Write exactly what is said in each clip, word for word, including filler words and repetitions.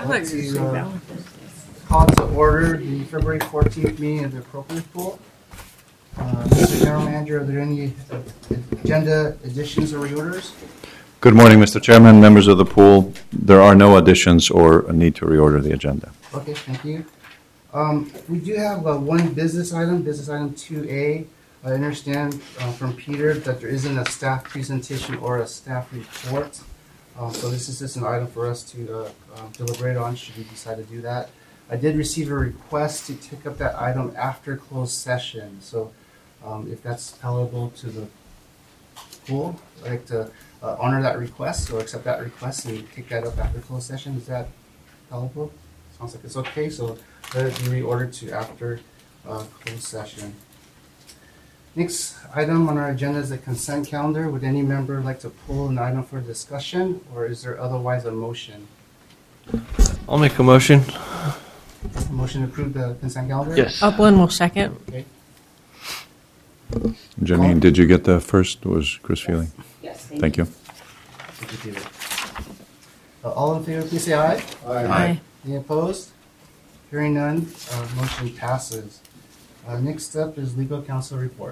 like to uh, call to order the February fourteenth meeting of the appropriate pool. Uh, Mister General Manager, are there any agenda additions or reorders? Good morning, Mister Chairman, members of the pool. There are no additions or a need to reorder the agenda. Okay, thank you. Um, we do have uh, one business item, business item two A. I understand uh, from Peter that there isn't a staff presentation or a staff report. Um, so this is just an item for us to uh, uh, deliberate on should we decide to do that. I did receive a request to take up that item after closed session. So um, if that's palatable to the pool, I'd like to uh, honor that request or accept that request and take that up after closed session. Is that palatable? Sounds like it's okay. So let it be reordered to after uh, closed session. Next item on our agenda is the consent calendar. Would any member like to pull an item for discussion, or is there otherwise a motion? I'll make a motion. A motion to approve the consent calendar? Yes. Upland will second. Okay. Janine, did you get the first? Was Chris Feely? Yes. Thank, thank you. Thank you, Peter. Uh, all in favor, please say aye. Aye. Aye. Any opposed? Hearing none, uh, motion passes. Uh, next up is legal counsel report.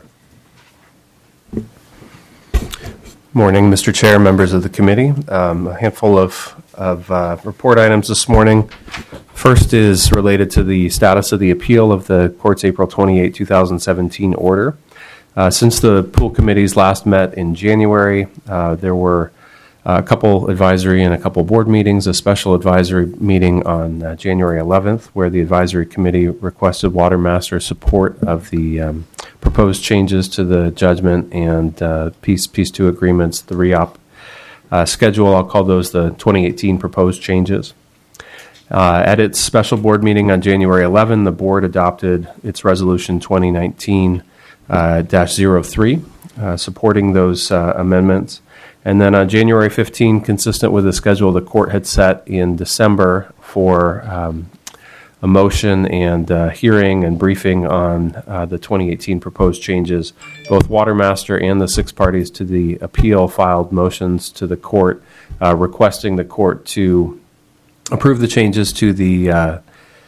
Morning, Mister Chair, members of the committee. Um, a handful of, of uh, report items this morning. First is related to the status of the appeal of the court's April twenty-eighth, twenty seventeen order. Uh, since the pool committees last met in January, uh, there were a couple advisory and a couple board meetings, a special advisory meeting on uh, January eleventh, where the advisory committee requested Watermaster support of the um, proposed changes to the judgment and uh, piece, piece two agreements, the re-op uh, schedule. I'll call those the twenty eighteen proposed changes. Uh, at its special board meeting on January eleventh, the board adopted its resolution twenty nineteen dash zero three, uh, supporting those uh, amendments. And then on January fifteenth, consistent with the schedule the court had set in December for um, a motion and uh, hearing and briefing on uh, the twenty eighteen proposed changes, both Watermaster and the six parties to the appeal filed motions to the court uh, requesting the court to approve the changes to the uh,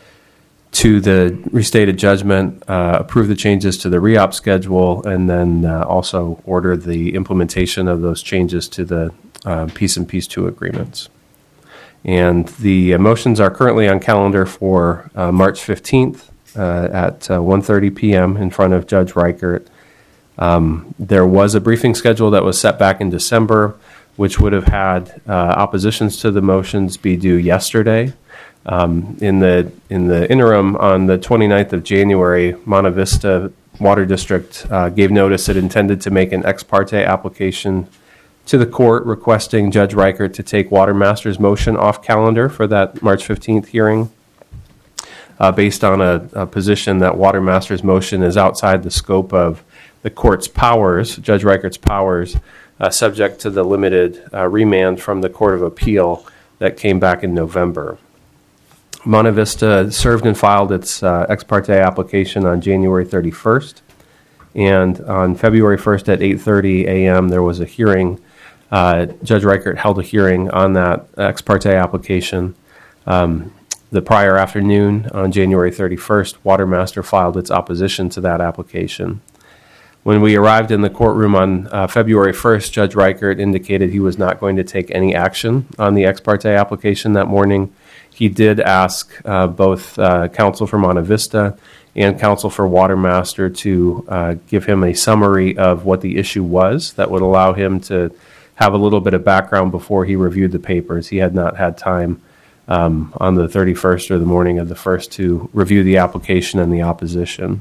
to the restated judgment, uh, approve the changes to the re-op schedule, and then uh, also order the implementation of those changes to the uh, Piece and Piece two agreements. And the uh, motions are currently on calendar for uh, March fifteenth uh, at uh, one thirty p.m. in front of Judge Reichert. Um, there was a briefing schedule that was set back in December, which would have had uh, oppositions to the motions be due yesterday. Um, in the in the interim, on the twenty-ninth of January, Monte Vista Water District uh, gave notice it intended to make an ex parte application to the court requesting Judge Reichert to take Watermaster's motion off calendar for that March fifteenth hearing, uh, based on a, a position that Watermaster's motion is outside the scope of the court's powers, Judge Reichert's powers, uh, subject to the limited uh, remand from the Court of Appeal that came back in November. Monte Vista served and filed its uh, ex parte application on January thirty-first, and on February first at eight thirty a.m. there was a hearing. Uh, Judge Reichert held a hearing on that ex parte application. Um, the prior afternoon, on January thirty-first, Watermaster filed its opposition to that application. When we arrived in the courtroom on uh, February first, Judge Reichert indicated he was not going to take any action on the ex parte application that morning. He did ask uh, both uh, counsel for Monte Vista and counsel for Watermaster to uh, give him a summary of what the issue was that would allow him to have a little bit of background before he reviewed the papers. He had not had time um, on the thirty-first or the morning of the first to review the application and the opposition.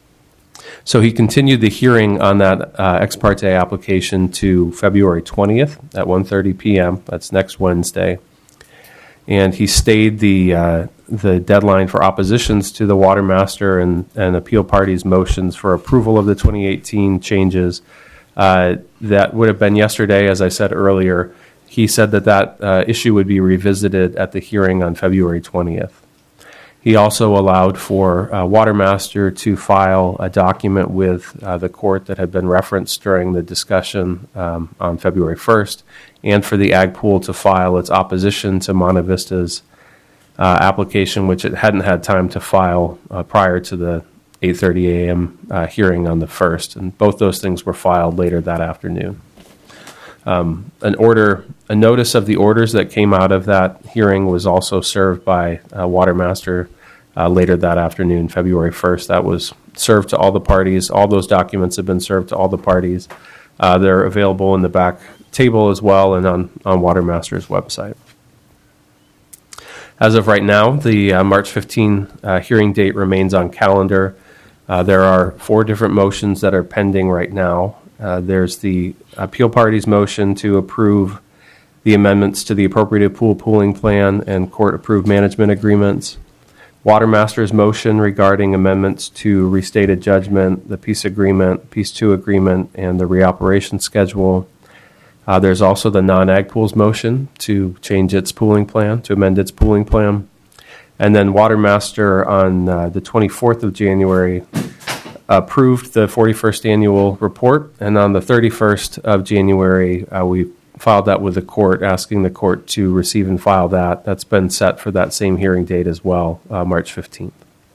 So he continued the hearing on that uh, ex parte application to February twentieth at one thirty p.m. That's next Wednesday. And he stayed the uh, the deadline for oppositions to the Watermaster and, and appeal parties' motions for approval of the twenty eighteen changes. Uh, that would have been yesterday, as I said earlier. He said that that uh, issue would be revisited at the hearing on February twentieth. He also allowed for uh, Watermaster to file a document with uh, the court that had been referenced during the discussion um, on February first, and for the Ag Pool to file its opposition to Monte Vista's uh, application, which it hadn't had time to file uh, prior to the eight thirty a.m. Uh, hearing on the first. And both those things were filed later that afternoon. Um, an order, a notice of the orders that came out of that hearing was also served by uh, Watermaster uh, later that afternoon, February first. That was served to all the parties. All those documents have been served to all the parties. Uh, they're available in the back table as well and on, on Watermaster's website. As of right now, the uh, March fifteenth uh, hearing date remains on calendar. Uh, there are four different motions that are pending right now. Uh, there's the appeal party's motion to approve the amendments to the appropriated pool pooling plan and court-approved management agreements. Watermaster's motion regarding amendments to restated judgment, the peace agreement, peace two agreement, and the reoperation schedule. Uh, there's also the non-ag pools motion to change its pooling plan, to amend its pooling plan. And then Watermaster on uh, the twenty-fourth of January approved the forty-first annual report, and on the thirty-first of January, uh, we filed that with the court, asking the court to receive and file that. That's been set for that same hearing date as well, uh, March fifteenth.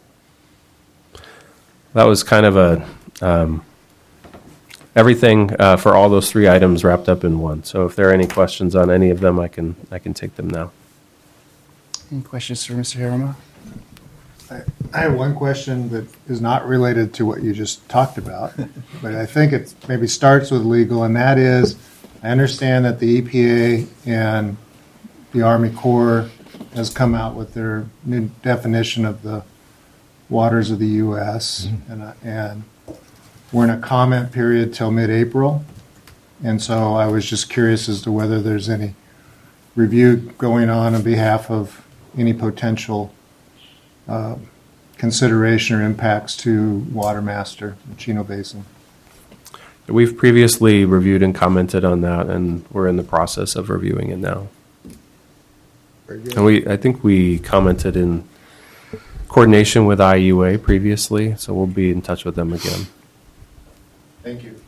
That was kind of a um, everything uh, for all those three items wrapped up in one. So if there are any questions on any of them, I can I can take them now. Any questions for Mister Harima? I, I have one question that is not related to what you just talked about, but I think it maybe starts with legal, and that is, I understand that the E P A and the Army Corps has come out with their new definition of the waters of the U S, mm-hmm. and, and we're in a comment period till mid-April, and so I was just curious as to whether there's any review going on on behalf of any potential uh, consideration or impacts to Watermaster, the Chino Basin. We've previously reviewed and commented on that, and we're in the process of reviewing it now. Very good. And we, I think we commented in coordination with I U A previously, so we'll be in touch with them again. Thank you.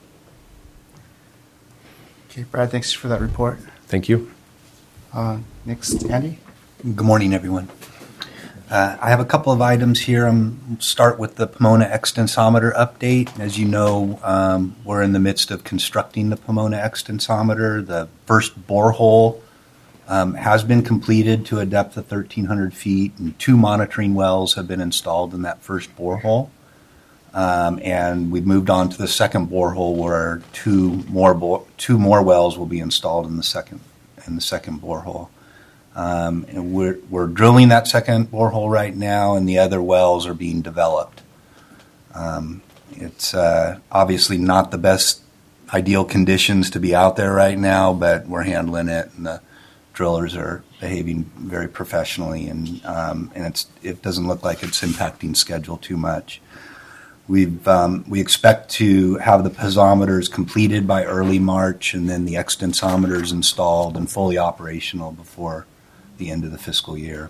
Okay, Brad, thanks for that report. Thank you. Uh, next, Andy? Good morning, everyone. Uh, I have a couple of items here. I'm start with the Pomona extensometer update. As you know, um, we're in the midst of constructing the Pomona extensometer. The first borehole um, has been completed to a depth of thirteen hundred feet, and two monitoring wells have been installed in that first borehole. Um, and we've moved on to the second borehole, where two more bo- two more wells will be installed in the second in the second borehole. Um, and we're, we're drilling that second borehole right now, and the other wells are being developed. Um, it's uh, obviously not the best ideal conditions to be out there right now, but we're handling it, and the drillers are behaving very professionally, and um, and it's it doesn't look like it's impacting schedule too much. We've um, we expect to have the piezometers completed by early March, and then the extensometers installed and fully operational before the end of the fiscal year.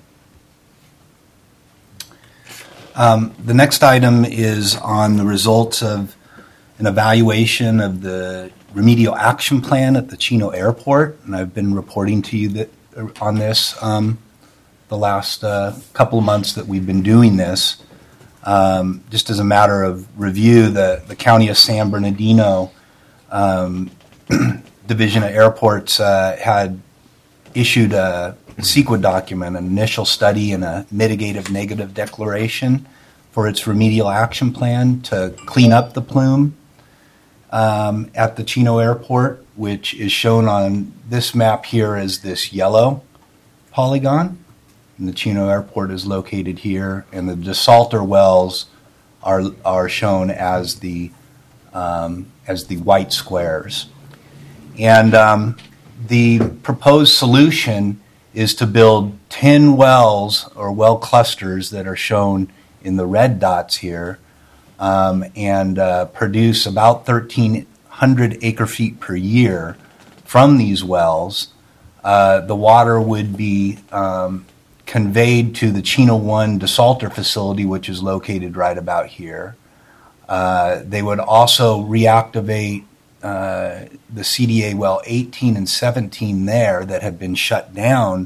Um, the next item is on the results of an evaluation of the remedial action plan at the Chino Airport, and I've been reporting to you that on this um, the last uh, couple of months that we've been doing this. Um, just as a matter of review, the, the County of San Bernardino um, Division of Airports uh, had issued a CEQA document, an initial study and a mitigative negative declaration for its remedial action plan to clean up the plume um, at the Chino Airport, which is shown on this map here as this yellow polygon. And the Chino Airport is located here, and the desalter wells are are shown as the um, as the white squares. And um, the proposed solution is to build ten wells or well clusters that are shown in the red dots here, um, and uh, produce about thirteen hundred acre feet per year from these wells. Uh, the water would be um, conveyed to the Chino one desalter facility, which is located right about here. Uh, they would also reactivate uh, the C D A well eighteen and seventeen there that had been shut down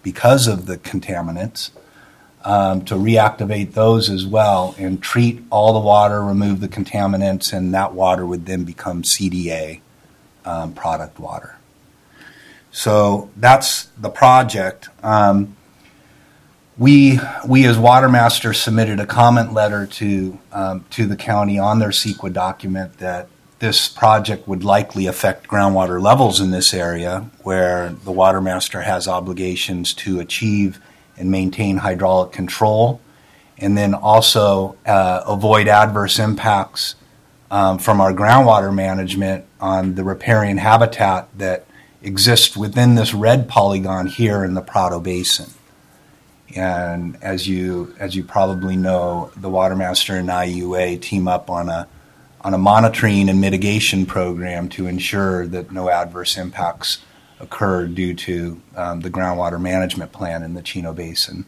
because of the contaminants, um, to reactivate those as well and treat all the water, remove the contaminants, and that water would then become C D A um, product water. So that's the project. Um, we, we as Watermaster submitted a comment letter to, um, to the county on their CEQA document that this project would likely affect groundwater levels in this area where the Watermaster has obligations to achieve and maintain hydraulic control, and then also uh, avoid adverse impacts um, from our groundwater management on the riparian habitat that exists within this red polygon here in the Prado Basin. And as you as you probably know, the Watermaster and I U A team up on a on a monitoring and mitigation program to ensure that no adverse impacts occur due to um, the groundwater management plan in the Chino Basin.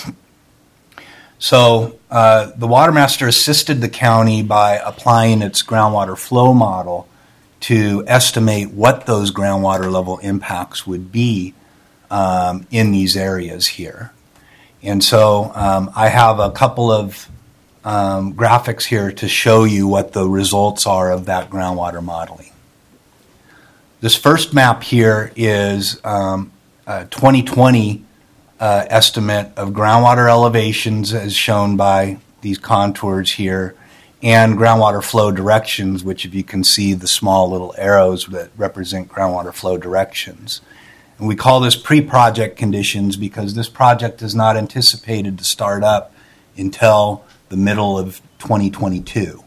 So uh, the Watermaster assisted the county by applying its groundwater flow model to estimate what those groundwater level impacts would be um, in these areas here. And so um, I have a couple of um, graphics here to show you what the results are of that groundwater modeling. This first map here is um, a twenty twenty uh, estimate of groundwater elevations as shown by these contours here, and groundwater flow directions, which if you can see the small little arrows that represent groundwater flow directions. And we call this pre-project conditions because this project is not anticipated to start up until the middle of twenty twenty-two.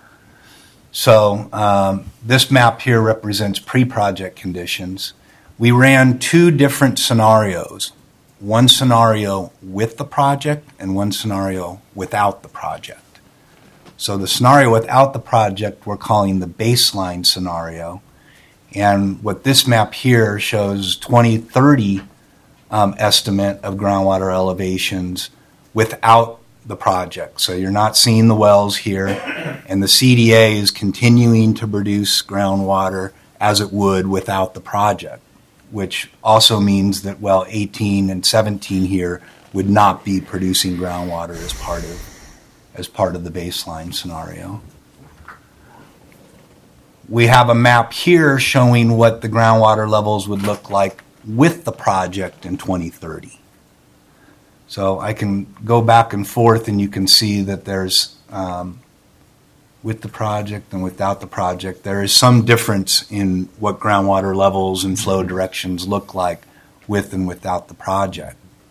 So um, this map here represents pre-project conditions. We ran two different scenarios, one scenario with the project and one scenario without the project. So the scenario without the project we're calling the baseline scenario. And what this map here shows twenty thirty um, estimate of groundwater elevations without the project. So you're not seeing the wells here, and the C D A is continuing to produce groundwater as it would without the project, which also means that well eighteen and seventeen here would not be producing groundwater as part of as part of the baseline scenario. We have a map here showing what the groundwater levels would look like with the project in twenty thirty. So I can go back and forth and you can see that there's, um, with the project and without the project, there is some difference in what groundwater levels and flow directions look like with and without the project.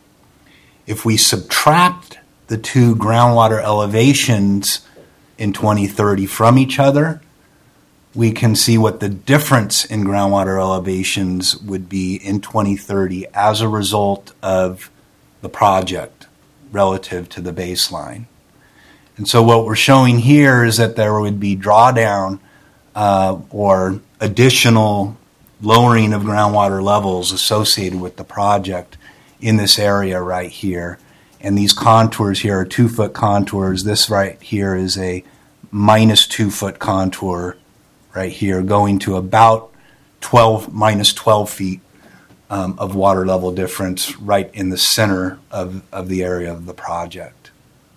If we subtract the two groundwater elevations in twenty thirty from each other, we can see what the difference in groundwater elevations would be in twenty thirty as a result of the project relative to the baseline. And so what we're showing here is that there would be drawdown uh, or additional lowering of groundwater levels associated with the project in this area right here. And these contours here are two-foot contours. This right here is a minus two-foot contour right here, going to about twelve, minus twelve feet um, of water level difference right in the center of, of the area of the project.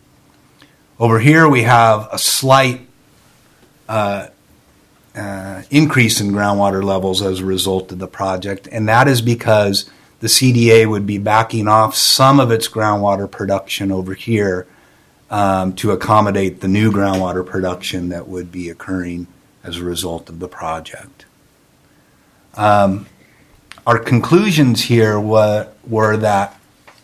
Over here we have a slight uh, uh, increase in groundwater levels as a result of the project, and that is because the C D A would be backing off some of its groundwater production over here um, to accommodate the new groundwater production that would be occurring as a result of the project. Um, our conclusions here were, were that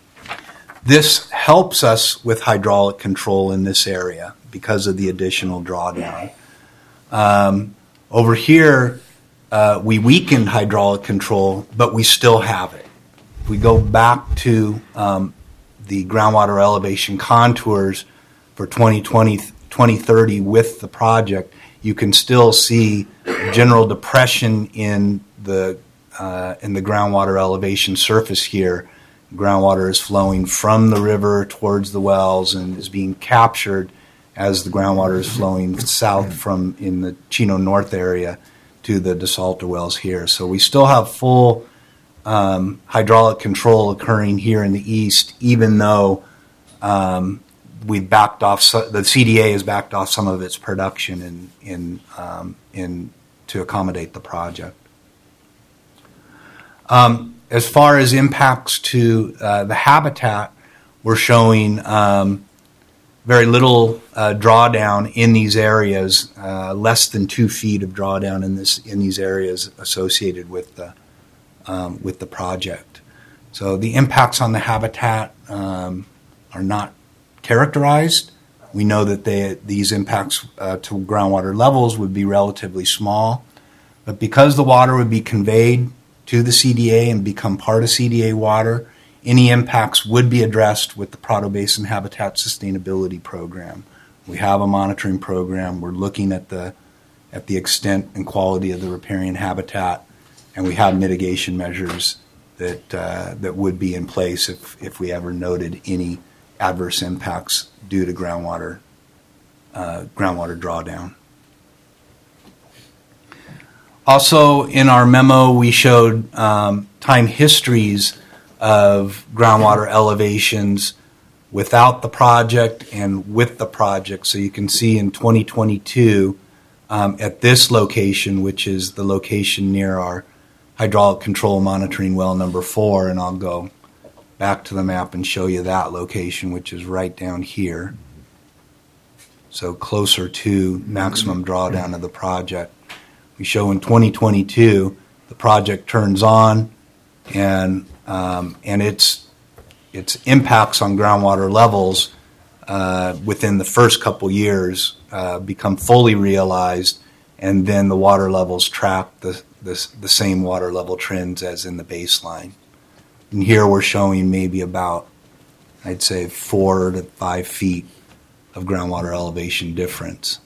this helps us with hydraulic control in this area because of the additional drawdown. Um, over here, uh, we weakened hydraulic control, but we still have it. If we go back to um, the groundwater elevation contours for twenty twenty, twenty thirty with the project, you can still see general depression in the uh, in the groundwater elevation surface here. Groundwater is flowing from the river towards the wells and is being captured as the groundwater is flowing south from in the Chino North area to the DeSalter wells here. So we still have full um, hydraulic control occurring here in the east, even though um, we backed off, so, the C D A has backed off some of its production in, in, um, in to accommodate the project. Um, as far as impacts to uh, the habitat, we're showing um, very little uh, drawdown in these areas, uh, less than two feet of drawdown in this in these areas associated with the um, with the project. So the impacts on the habitat um, are not characterized. We know that they, these impacts uh, to groundwater levels would be relatively small, but because the water would be conveyed to the C D A and become part of C D A water, any impacts would be addressed with the Prado Basin Habitat Sustainability Program. We have a monitoring program. We're looking at the at the extent and quality of the riparian habitat, and we have mitigation measures that uh, that would be in place if if we ever noted any adverse impacts due to groundwater uh, groundwater drawdown. Also, in our memo, we showed um, time histories of groundwater elevations without the project and with the project. So you can see in twenty twenty-two, um, at this location, which is the location near our hydraulic control monitoring well number four, and I'll go back to the map and show you that location, which is right down here. So closer to maximum drawdown of the project. We show in twenty twenty-two, the project turns on, and um, and its its impacts on groundwater levels uh, within the first couple years uh, become fully realized, and then the water levels track the, the the same water level trends as in the baseline. And here we're showing maybe about, I'd say, four to five feet of groundwater elevation difference.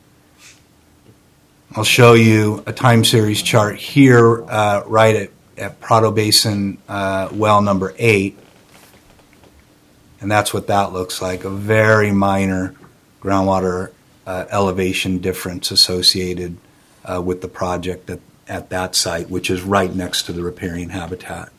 I'll show you a time series chart here uh, right at, at Prado Basin uh, well number eight. And that's what that looks like, a very minor groundwater uh, elevation difference associated uh, with the project at, at that site, which is right next to the riparian habitat.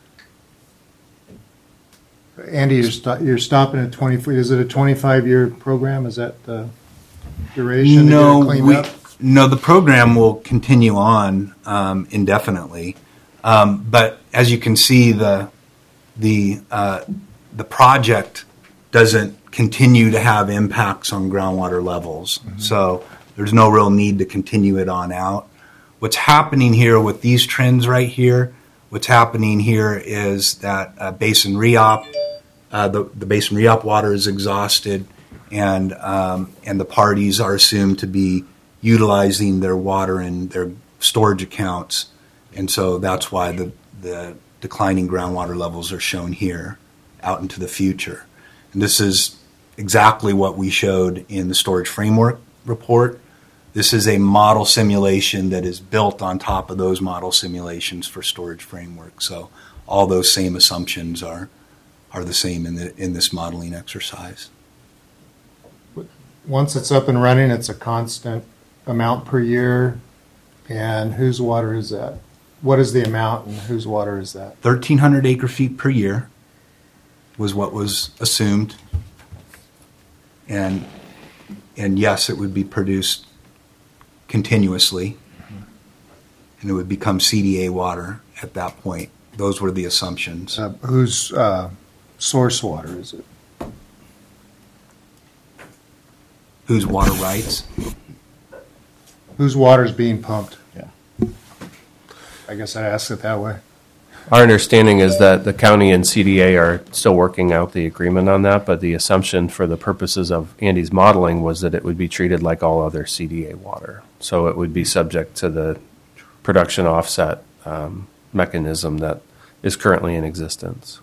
Andy, you're, sto- you're stopping at twenty. Is it a twenty-five year program? Is that the duration to No, get it cleaned we, up? no, the program will continue on um, indefinitely. Um, but as you can see, the the uh, the project doesn't continue to have impacts on groundwater levels. Mm-hmm. So there's no real need to continue it on out. What's happening here with these trends right here, what's happening here is that uh, basin re-op, uh, the, the basin re-op water is exhausted, and um, and the parties are assumed to be utilizing their water in their storage accounts. And so that's why the, the declining groundwater levels are shown here out into the future. And this is exactly what we showed in the storage framework report. This is a model simulation that is built on top of those model simulations for storage framework. So all those same assumptions are are the same in the in this modeling exercise. Once it's up and running, it's a constant amount per year. And whose water is that? What is the amount and whose water is that? thirteen hundred acre feet per year was what was assumed. And and yes, it would be produced continuously, and it would become C D A water at that point. Those were the assumptions. Uh, whose uh, source water is it? Whose water rights? Whose water is being pumped? Yeah. I guess I'd ask it that way. Our understanding is that the county and C D A are still working out the agreement on that, but the assumption for the purposes of Andy's modeling was that it would be treated like all other C D A water. So it would be subject to the production offset um, mechanism that is currently in existence.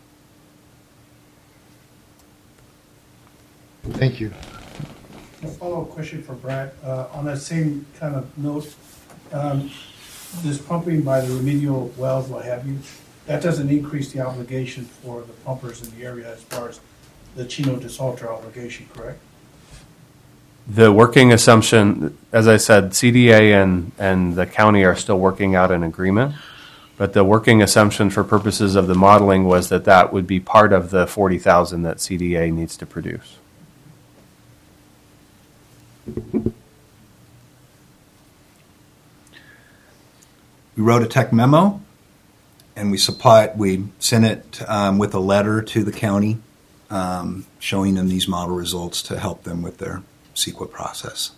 Thank you. A follow-up question for Brad. Uh, on that same kind of note, um, this pumping by the remedial wells, what have you, that doesn't increase the obligation for the pumpers in the area as far as the Chino desalter obligation, correct? The working assumption, as I said, C D A and, and the county are still working out an agreement. But the working assumption for purposes of the modeling was that that would be part of the forty thousand that C D A needs to produce. We wrote a tech memo, and we supplied, we sent it um, with a letter to the county um, showing them these model results to help them with their C E Q A process.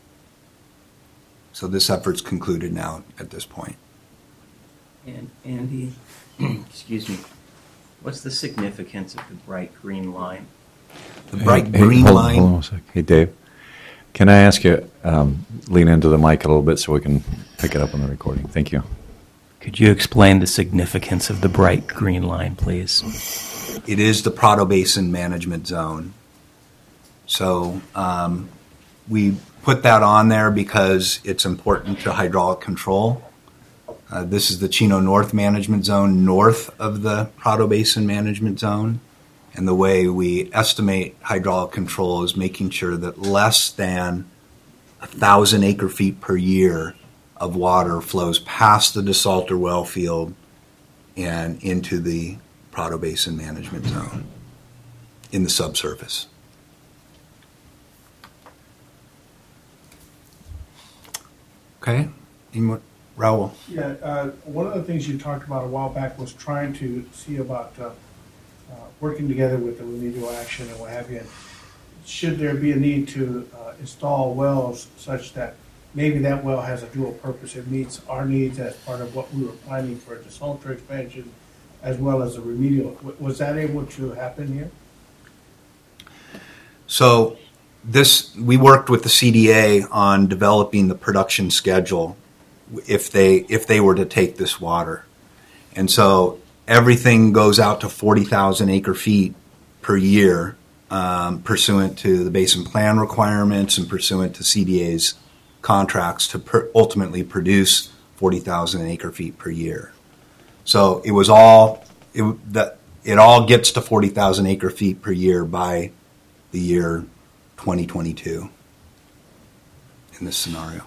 So this effort's concluded now at this point. And Andy, excuse me, what's the significance of the bright green line? The bright Hey, green hold, line. Hold on a sec. Hey, Dave, can I ask you, um, lean into the mic a little bit so we can pick it up on the recording? Thank you. Could you explain the significance of the bright green line, please? It is the Prado Basin Management Zone. So um, we put that on there because it's important to hydraulic control. Uh, this is the Chino North Management Zone, north of the Prado Basin Management Zone. And the way we estimate hydraulic control is making sure that less than one thousand acre feet per year of water flows past the desalter well field and into the Prado Basin Management Zone in the subsurface. Okay. Any more? Raul. Yeah, uh, one of the things you talked about a while back was trying to see about uh, uh, working together with the remedial action and what have you. Should there be a need to uh, install wells such that maybe that well has a dual purpose? It meets our needs as part of what we were planning for a desalter expansion as well as a remedial. W- was that able to happen here? So this, we worked with the C D A on developing the production schedule if they if they were to take this water. And so everything goes out to forty thousand acre feet per year um, pursuant to the basin plan requirements and pursuant to C D A's contracts to per ultimately produce forty thousand acre feet per year. So it was all, it, that, it all gets to forty thousand acre feet per year by the year twenty twenty-two in this scenario.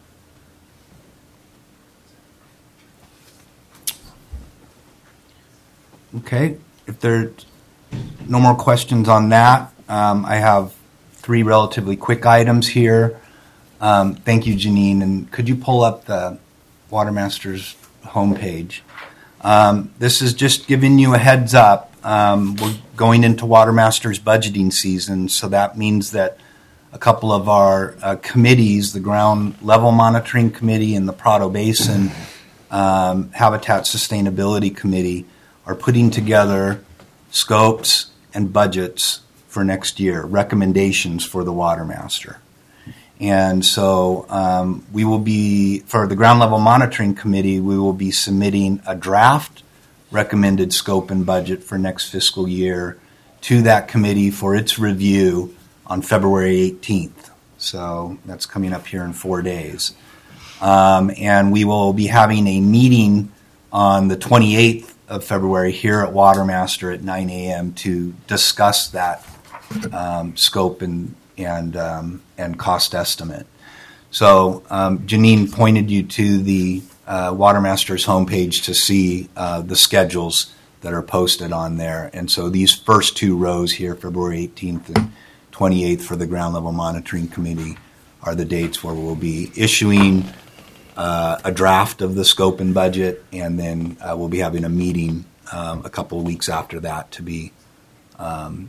Okay, if there are no more questions on that, um, I have three relatively quick items here. Um, thank you, Janine. And could you pull up the Watermaster's homepage? Um, this is just giving you a heads up. Um, we're going into Watermaster's budgeting season, so that means that a couple of our uh, committees, the Ground Level Monitoring Committee and the Prado Basin um, Habitat Sustainability Committee, are putting together scopes and budgets for next year, recommendations for the Watermaster. And so um, we will be, for the Ground Level Monitoring Committee, we will be submitting a draft recommended scope and budget for next fiscal year to that committee for its review on February eighteenth. So that's coming up here in four days. Um, and we will be having a meeting on the twenty-eighth of February here at Watermaster at nine a.m. to discuss that um, scope and and um, and cost estimate. So um, Janine pointed you to the uh, Watermaster's homepage to see uh, the schedules that are posted on there. And so these first two rows here, February eighteenth and twenty-eighth for the Ground Level Monitoring Committee, are the dates where we'll be issuing Uh, a draft of the scope and budget, and then uh, we'll be having a meeting um, a couple of weeks after that to be um,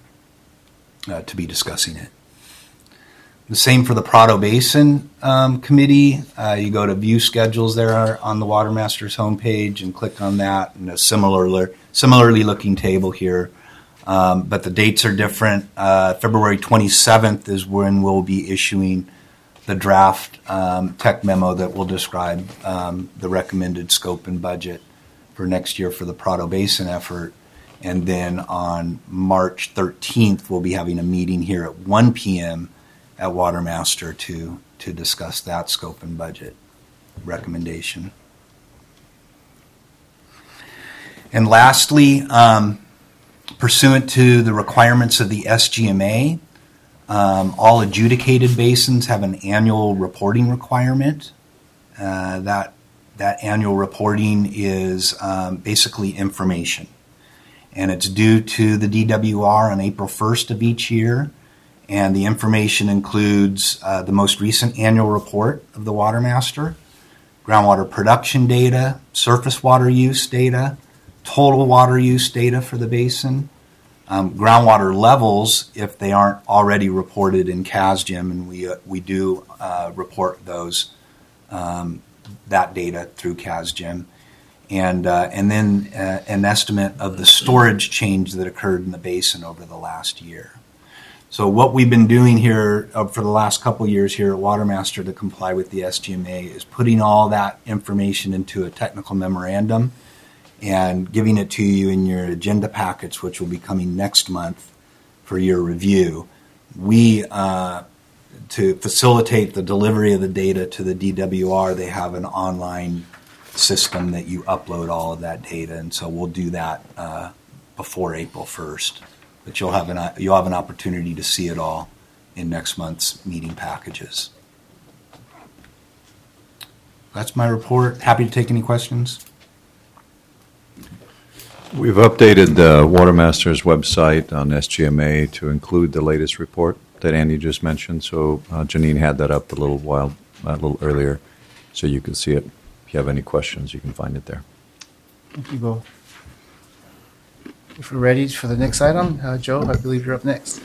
uh, to be discussing it. The same for the Prado Basin um, Committee. Uh, you go to view schedules there on the Watermaster's homepage and click on that, and a similar, similarly looking table here. Um, but the dates are different. Uh, February twenty-seventh is when we'll be issuing the draft um, tech memo that will describe um, the recommended scope and budget for next year for the Prado Basin effort. And then on March thirteenth, we'll be having a meeting here at one p.m. at Watermaster to, to discuss that scope and budget recommendation. And lastly, um, pursuant to the requirements of the S G M A, Um, all adjudicated basins have an annual reporting requirement. Uh, that that annual reporting is um, basically information. And it's due to the D W R on April first of each year. And the information includes uh, the most recent annual report of the Water Master, groundwater production data, surface water use data, total water use data for the basin, um, groundwater levels if they aren't already reported in CASGIM, and we uh, we do uh, report those um, that data through CASGIM, and uh, and then uh, an estimate of the storage change that occurred in the basin over the last year. So what we've been doing here uh, for the last couple years here at Watermaster to comply with the S G M A is putting all that information into a technical memorandum and giving it to you in your agenda packets, which will be coming next month for your review. We, uh, to facilitate the delivery of the data to the D W R, they have an online system that you upload all of that data, and so we'll do that uh, before April first. But you'll have an you'll have an opportunity to see it all in next month's meeting packages. That's my report. Happy to take any questions. We've updated the Watermaster's website on S G M A to include the latest report that Andy just mentioned. So uh, Janine had that up a little while, a little earlier, so you can see it. If you have any questions, you can find it there. Thank you both. If we're ready for the next item, uh, Joe, I believe you're up next.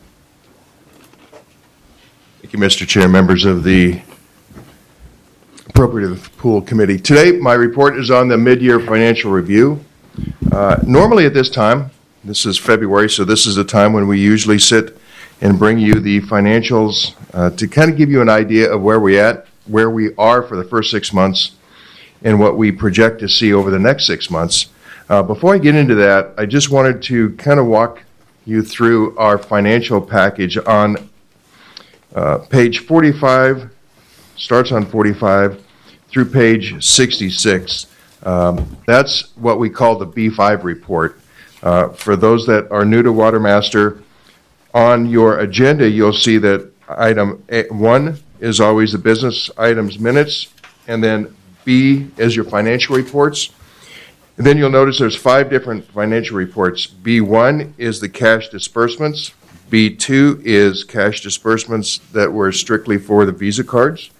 Thank you, Mister Chair, members of the Appropriative Pool Committee. Today, my report is on the mid-year financial review. Uh, normally at this time, this is February, so this is the time when we usually sit and bring you the financials uh, to kind of give you an idea of where we at, where we are for the first six months, and what we project to see over the next six months. Uh, before I get into that, I just wanted to kind of walk you through our financial package on uh, page forty-five, starts on forty-five, through page sixty-six. Um, that's what we call the B five report. Uh, for those that are new to Watermaster, on your agenda you'll see that item A, one is always the business items minutes, and then B is your financial reports. And then you'll notice there's five different financial reports. B one is the cash disbursements. B two is cash disbursements that were strictly for the Visa cards.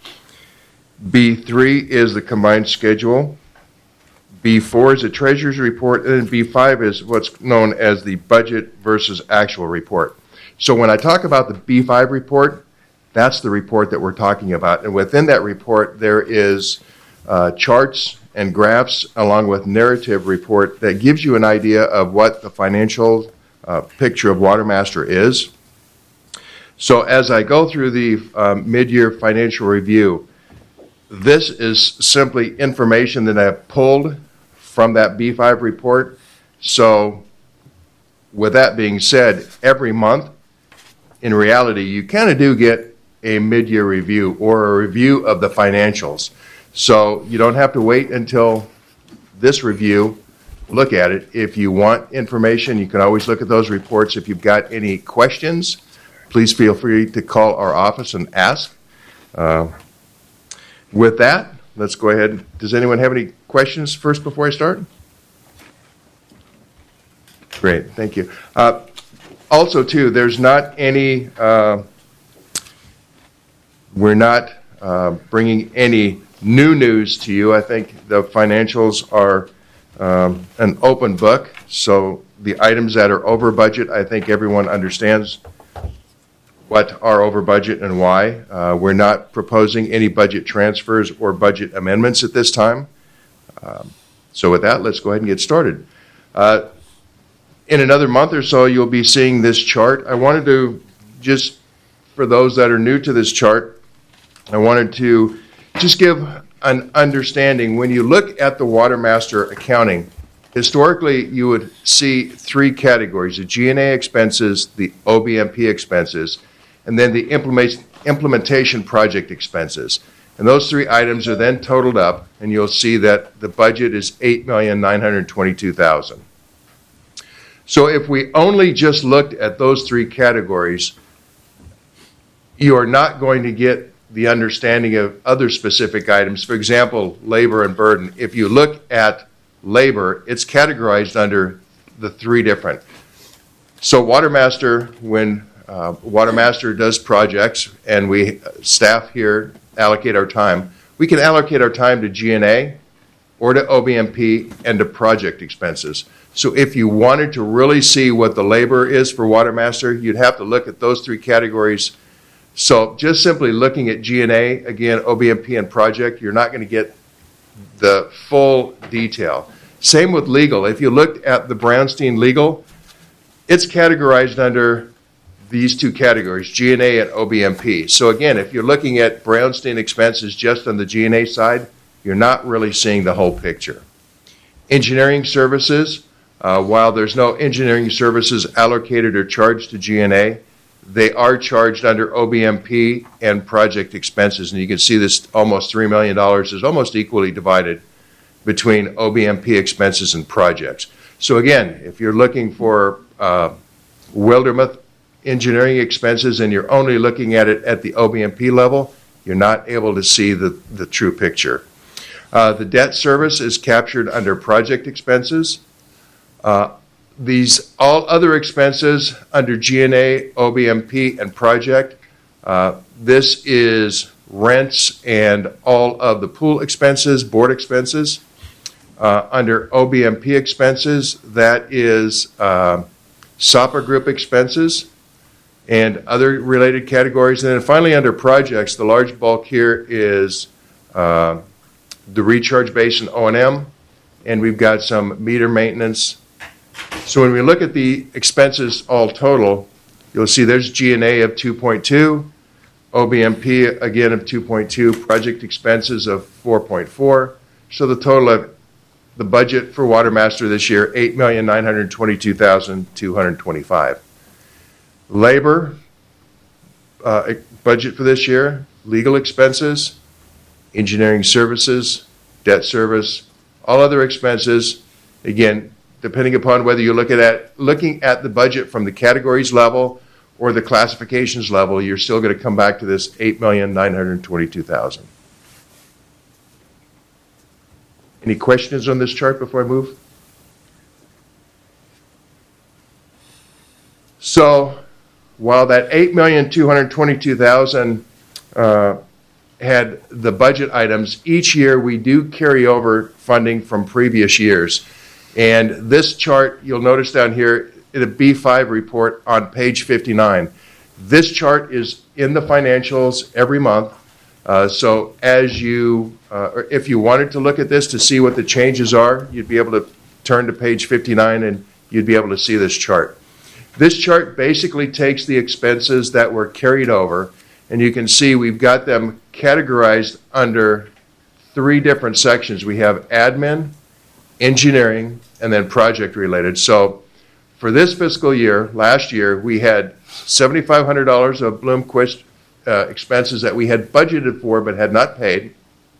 B three is the combined schedule. B four is the treasurer's report. And then B five is what's known as the budget versus actual report. So when I talk about the B five report, that's the report that we're talking about. And within that report, there is uh, charts and graphs along with narrative report that gives you an idea of what the financial uh, picture of Watermaster is. So as I go through the um, mid-year financial review, this is simply information that I have pulled from that B five report. So with that being said, every month, in reality, you kind of do get a mid-year review or a review of the financials. So you don't have to wait until this review, look at it. If you want information, you can always look at those reports. If you've got any questions, please feel free to call our office and ask. Uh, with that, let's go ahead. Does anyone have any questions first before I start? Great, thank you. Uh, also, too, there's not any, uh, we're not uh, bringing any new news to you. I think the financials are um, an open book, so the items that are over budget, I think everyone understands what are over budget and why. Uh, we're not proposing any budget transfers or budget amendments at this time. Um, so with that, let's go ahead and get started. Uh, in another month or so, you'll be seeing this chart. I wanted to, just for those that are new to this chart, I wanted to just give an understanding. When you look at the Watermaster accounting, historically you would see three categories: the G and A expenses, the O B M P expenses, and then the implement, implementation project expenses. And those three items are then totaled up, and you'll see that the budget is eight million nine hundred twenty-two thousand dollars. So if we only just looked at those three categories, you are not going to get the understanding of other specific items. For example, labor and burden. If you look at labor, it's categorized under the three different. So Watermaster, when uh, Watermaster does projects and we staff here allocate our time, we can allocate our time to G and A or to O B M P and to project expenses. So if you wanted to really see what the labor is for Watermaster, you'd have to look at those three categories. So just simply looking at G and A, again, O B M P and project, you're not going to get the full detail. Same with legal. If you looked at the Brownstein legal, it's categorized under these two categories, G and A and O B M P. So again, if you're looking at Brownstein expenses just on the G and A side, you're not really seeing the whole picture. Engineering services, uh, while there's no engineering services allocated or charged to G and A, they are charged under O B M P and project expenses. And you can see this almost three million dollars is almost equally divided between O B M P expenses and projects. So again, if you're looking for uh, Wildermuth engineering expenses and you're only looking at it at the O B M P level, you're not able to see the, the true picture. Uh, the debt service is captured under project expenses. Uh, these all other expenses under G and A, O B M P, and project, uh, this is rents and all of the pool expenses, board expenses. Uh, under O B M P expenses, that is uh, S A P A group expenses and other related categories. And then finally under projects, the large bulk here is uh, the recharge basin O and M, and we've got some meter maintenance. So when we look at the expenses all total, you'll see there's G and A of two point two, O B M P again of two point two, project expenses of four point four. So the total of the budget for Watermaster this year, eight million nine hundred twenty-two thousand two hundred twenty-five. Labor uh, budget for this year, legal expenses, engineering services, debt service, all other expenses. Again, depending upon whether you look at it, looking at the budget from the categories level or the classifications level, you're still going to come back to this eight million nine hundred twenty-two thousand. Any questions on this chart before I move? So while that eight million two hundred twenty-two thousand uh, had the budget items, each year we do carry over funding from previous years. And this chart, you'll notice down here, in a B five report on page fifty-nine. This chart is in the financials every month. Uh, so as you, uh, or if you wanted to look at this to see what the changes are, you'd be able to turn to page fifty-nine and you'd be able to see this chart. This chart basically takes the expenses that were carried over, and you can see we've got them categorized under three different sections. We have admin, engineering, and then project related. So for this fiscal year, last year, we had seven thousand five hundred dollars of Bloomquist uh, expenses that we had budgeted for but had not paid.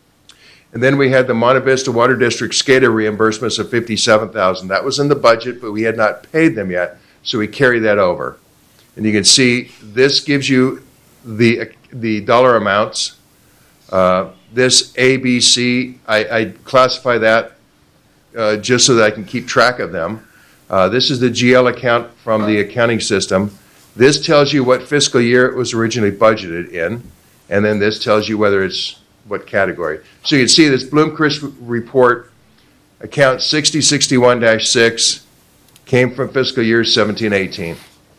And then we had the Monte Vista Water District SCADA reimbursements of fifty-seven thousand dollars. That was in the budget, but we had not paid them yet, so we carry that over. And you can see this gives you the, the dollar amounts. Uh, this A, B, C, I, I classify that uh, just so that I can keep track of them. Uh, this is the G L account from the accounting system. This tells you what fiscal year it was originally budgeted in, and then this tells you whether it's what category. So you can see this Bloomquist report, account sixty sixty-one dash six, came from fiscal year seventeen eighteen.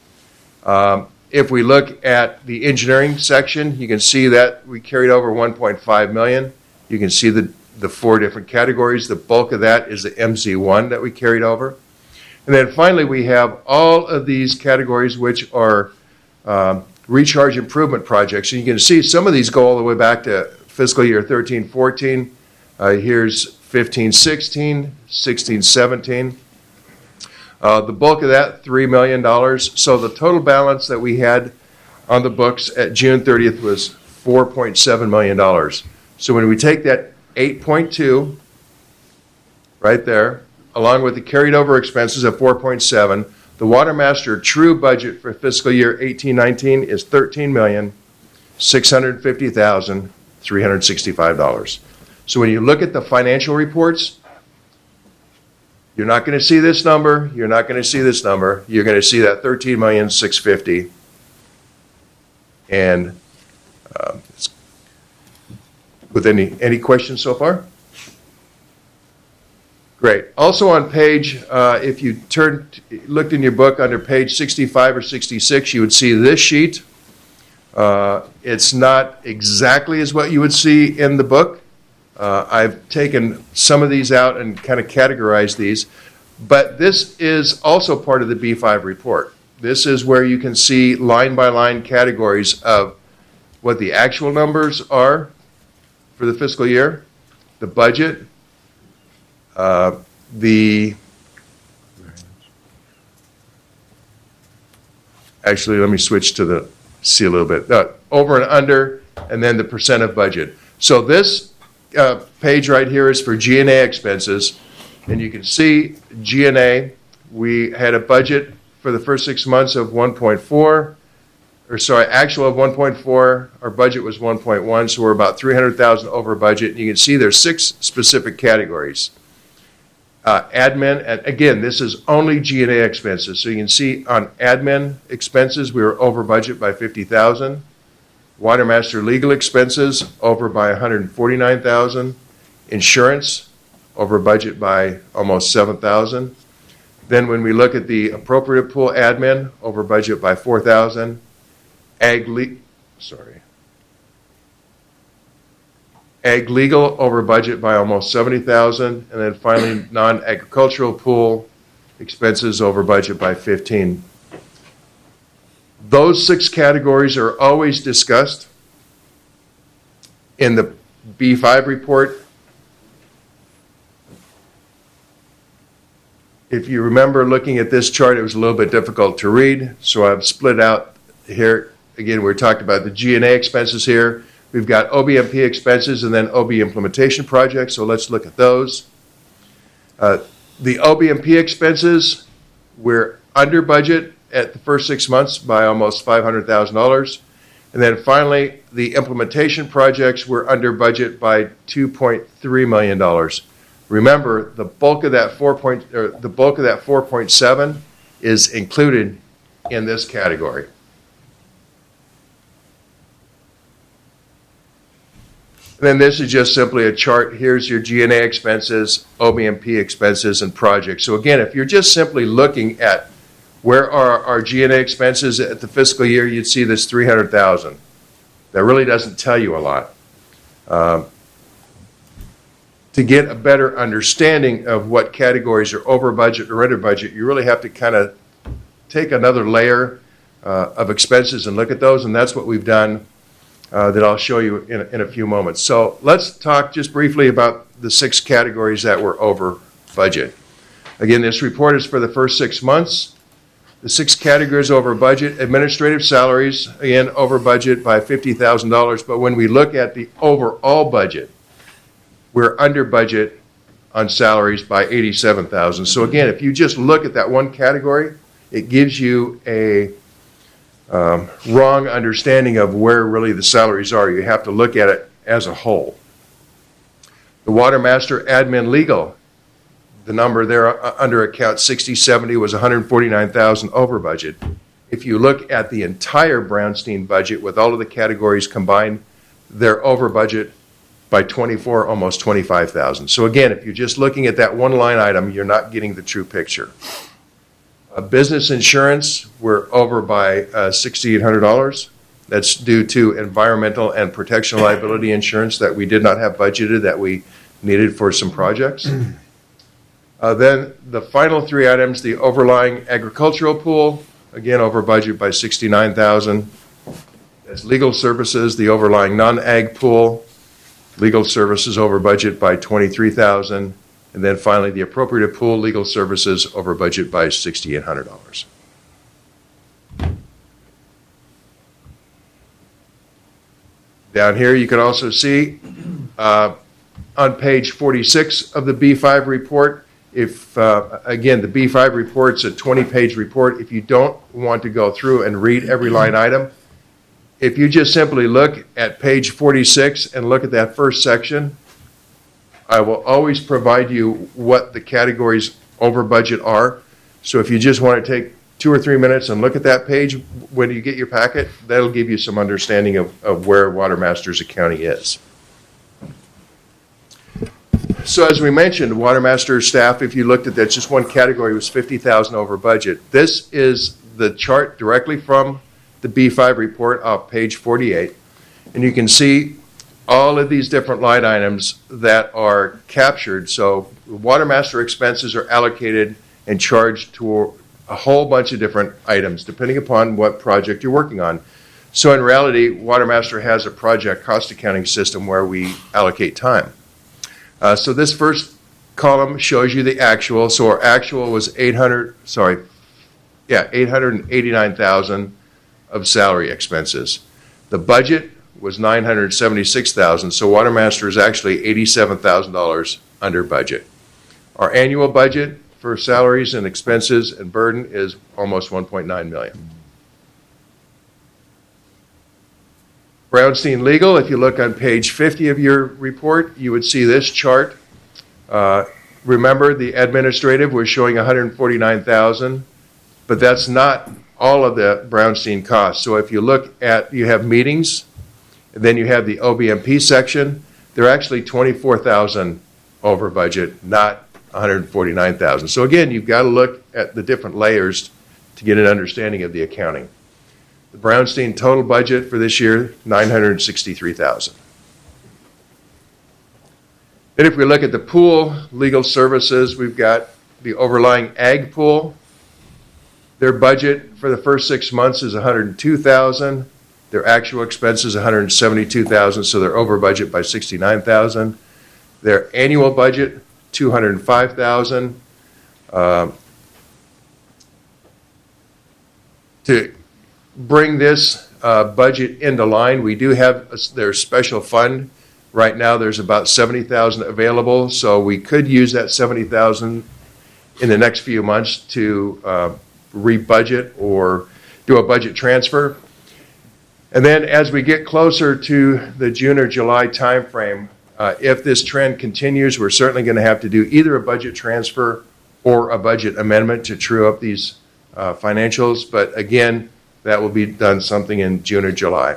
Um, if we look at the engineering section, you can see that we carried over one point five million dollars. You can see the, the four different categories. The bulk of that is the M Z one that we carried over. And then finally, we have all of these categories which are um, recharge improvement projects. And you can see some of these go all the way back to fiscal year thirteen fourteen. Uh, here's fifteen sixteen, sixteen seventeen. Uh, the bulk of that, three million dollars. So the total balance that we had on the books at June thirtieth was four point seven million dollars. So when we take that eight point two right there, along with the carried over expenses of four point seven, the Watermaster true budget for fiscal year eighteen nineteen is thirteen million six hundred fifty thousand three hundred sixty-five dollars. So when you look at the financial reports, you're not going to see this number, you're not going to see this number, you're going to see that thirteen million six hundred fifty thousand. And uh, with any any questions so far? Great. Also on page, uh, if you turned, looked in your book under page sixty-five or sixty-six, you would see this sheet. Uh, it's not exactly as what you would see in the book. Uh, I've taken some of these out and kind of categorized these, but this is also part of the B five report. This is where you can see line-by-line categories of what the actual numbers are for the fiscal year, the budget, uh, the... Actually, let me switch to the, see a little bit, uh, over and under, and then the percent of budget. So this uh, page right here is for G and A expenses, and you can see G and A, we had a budget for the first six months of one point four, or sorry, actual of one point four. Our budget was one point one, so we're about three hundred thousand over budget. And you can see there's six specific categories. Uh, admin, and again, this is only G and A expenses. So you can see on admin expenses, we were over budget by fifty thousand. Watermaster legal expenses, over by one hundred forty-nine thousand. Insurance, over budget by almost seven thousand. Then when we look at the appropriate pool admin, over budget by four thousand. Ag, le- sorry. Ag legal, over budget by almost seventy thousand. And then finally, non-agricultural pool expenses, over budget by fifteen. Those six categories are always discussed in the B five report. If you remember looking at this chart, it was a little bit difficult to read, so I've split out here. Again, we're talking about the G and A expenses here. We've got O B M P expenses and then O B implementation projects, so let's look at those. Uh, the O B M P expenses, we're under budget at the first six months by almost five hundred thousand dollars. And then finally, the implementation projects were under budget by two point three million dollars. Remember, the bulk of that four point, or the bulk of that four point seven is included in this category. And then this is just simply a chart. Here's your G and A expenses, O B M P expenses, and projects. So again, if you're just simply looking at where are our G and A expenses at the fiscal year, you'd see this three hundred thousand dollars. That really doesn't tell you a lot. Um, to get a better understanding of what categories are over budget or under budget, you really have to kind of take another layer uh, of expenses and look at those, and that's what we've done uh, that I'll show you in, in a few moments. So let's talk just briefly about the six categories that were over budget. Again, this report is for the first six months. The six categories over budget: administrative salaries, again, over budget by fifty thousand dollars. But when we look at the overall budget, we're under budget on salaries by eighty-seven thousand dollars. So again, if you just look at that one category, it gives you a um, wrong understanding of where really the salaries are. You have to look at it as a whole. The Watermaster admin legal, the number there under account sixty seventy was one hundred forty-nine thousand dollars over budget. If you look at the entire Brownstein budget with all of the categories combined, they're over budget by twenty-four, almost twenty-five thousand dollars. So again, if you're just looking at that one line item, you're not getting the true picture. Uh, business insurance, we're over by uh, six thousand eight hundred dollars. That's due to environmental and protection liability insurance that we did not have budgeted that we needed for some projects. Uh, then the final three items, the overlying agricultural pool, again over budget by sixty-nine thousand dollars. That's legal services, the overlying non-ag pool, legal services over budget by twenty-three thousand dollars. And then finally the appropriate pool, legal services over budget by six thousand eight hundred dollars. Down here you can also see uh, on page forty-six of the B five report, if, uh, again, the B five report's a twenty-page report. If you don't want to go through and read every line item, if you just simply look at page forty-six and look at that first section, I will always provide you what the categories over budget are. So if you just want to take two or three minutes and look at that page when you get your packet, that'll give you some understanding of, of where Water Master's accounting is. So as we mentioned, Water Master staff, if you looked at that, just one category was fifty thousand over budget. This is the chart directly from the B five report off page forty-eight. And you can see all of these different line items that are captured. So Water Master expenses are allocated and charged to a whole bunch of different items, depending upon what project you're working on. So in reality, Water Master has a project cost accounting system where we allocate time. Uh, so this first column shows you the actual. So our actual was eight hundred, sorry, yeah, eight hundred eighty-nine thousand of salary expenses. The budget was nine hundred seventy-six thousand. So Water Master is actually eighty-seven thousand dollars under budget. Our annual budget for salaries and expenses and burden is almost one point nine million dollars. Brownstein Legal, if you look on page fifty of your report, you would see this chart. Uh, remember, the administrative was showing one hundred forty-nine thousand dollars, but that's not all of the Brownstein costs. So if you look at, you have meetings, and then you have the O B M P section, they're actually twenty-four thousand dollars over budget, not one hundred forty-nine thousand dollars. So again, you've got to look at the different layers to get an understanding of the accounting. The Brownstein total budget for this year, nine hundred sixty-three thousand dollars. Then if we look at the pool, legal services, we've got the overlying ag pool. Their budget for the first six months is one hundred two thousand dollars. Their actual expenses, one hundred seventy-two thousand dollars, so they're over budget by sixty-nine thousand dollars. Their annual budget, two hundred five thousand dollars. Uh, to bring this uh, budget into line, we do have a, their special fund. Right now there's about seventy thousand dollars available, so we could use that seventy thousand dollars in the next few months to uh, re-budget or do a budget transfer. And then as we get closer to the June or July timeframe, uh, if this trend continues, we're certainly going to have to do either a budget transfer or a budget amendment to true up these uh, financials. But again, that will be done something in June or July.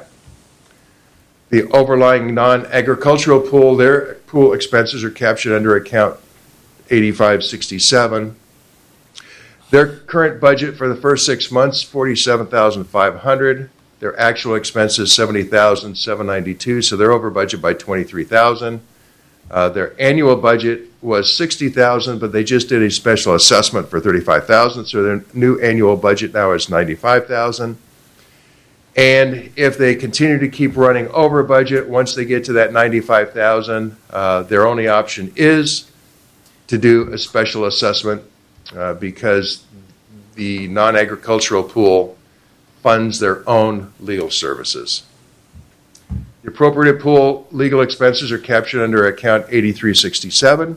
The overlying non-agricultural pool, their pool expenses are captured under account eighty-five sixty-seven. Their current budget for the first six months, forty-seven thousand five hundred dollars. Their actual expenses, seventy thousand seven hundred ninety-two dollars, so they're over budget by twenty-three thousand dollars. Uh, their annual budget was sixty thousand dollars, but they just did a special assessment for thirty-five thousand dollars, so their new annual budget now is ninety-five thousand dollars. And if they continue to keep running over budget, once they get to that ninety-five thousand dollars, uh, their only option is to do a special assessment uh, because the non-agricultural pool funds their own legal services. The appropriate pool legal expenses are captured under account eighty-three sixty-seven.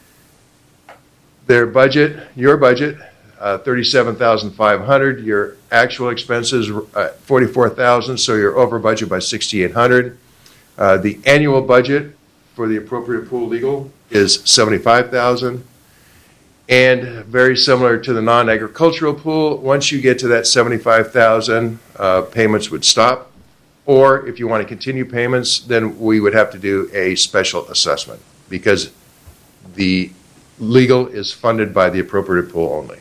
Their budget, your budget, uh, thirty-seven thousand five hundred dollars. Your actual expenses, uh, forty-four thousand dollars, so you're over budget by sixty-eight hundred dollars. Uh, the annual budget for the appropriate pool legal is seventy-five thousand dollars. And very similar to the non-agricultural pool, once you get to that seventy-five thousand dollars, uh, payments would stop. Or if you want to continue payments, then we would have to do a special assessment because the legal is funded by the appropriate pool only.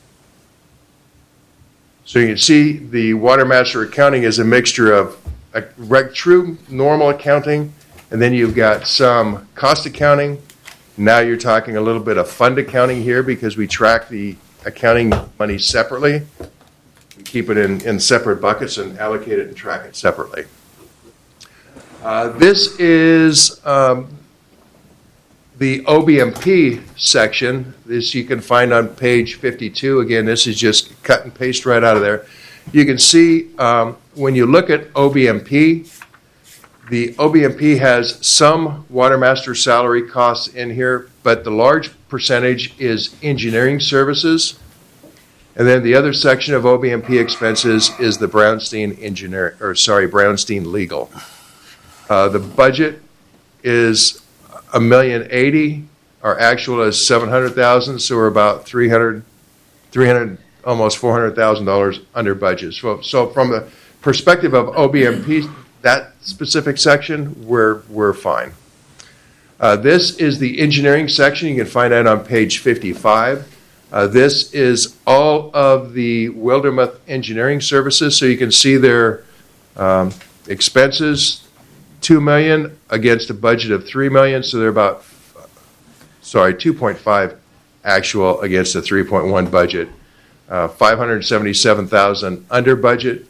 So you can see the Water Master accounting is a mixture of a reg- true normal accounting, and then you've got some cost accounting. Now you're talking a little bit of fund accounting here because we track the accounting money separately. We keep it in, in separate buckets and allocate it and track it separately. Uh, this is um, the O B M P section. This you can find on page fifty-two. Again, this is just cut and paste right out of there. You can see um, when you look at O B M P, the O B M P has some Water Master salary costs in here, but the large percentage is engineering services. And then the other section of O B M P expenses is the Brownstein engineer, or sorry, Brownstein legal. Uh, the budget is a million eighty. Our actual is seven hundred thousand, so we're about three hundred, three hundred, almost four hundred thousand dollars under budget. So, so from the perspective of O B M P, that specific section, we're we're fine. Uh, this is the engineering section. You can find that on page fifty-five. Uh, this is all of the Wildermuth Engineering Services, so you can see their um, expenses, two million dollars against a budget of three million dollars, so they're about, sorry, two point five actual against a three point one budget, uh, five hundred seventy-seven thousand dollars under budget.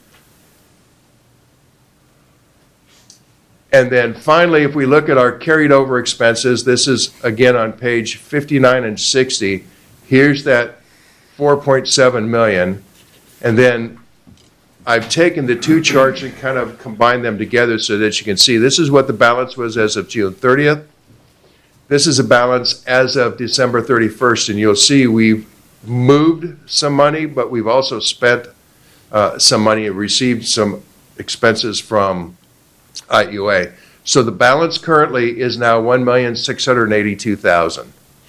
And then finally, if we look at our carried over expenses, this is again on page fifty-nine and sixty. Here's that four point seven million dollars, and then I've taken the two charts and kind of combined them together so that you can see this is what the balance was as of June thirtieth. This is a balance as of December thirty-first, and you'll see we've moved some money, but we've also spent uh, some money and received some expenses from I U A. So the balance currently is now one million six hundred eighty-two thousand dollars.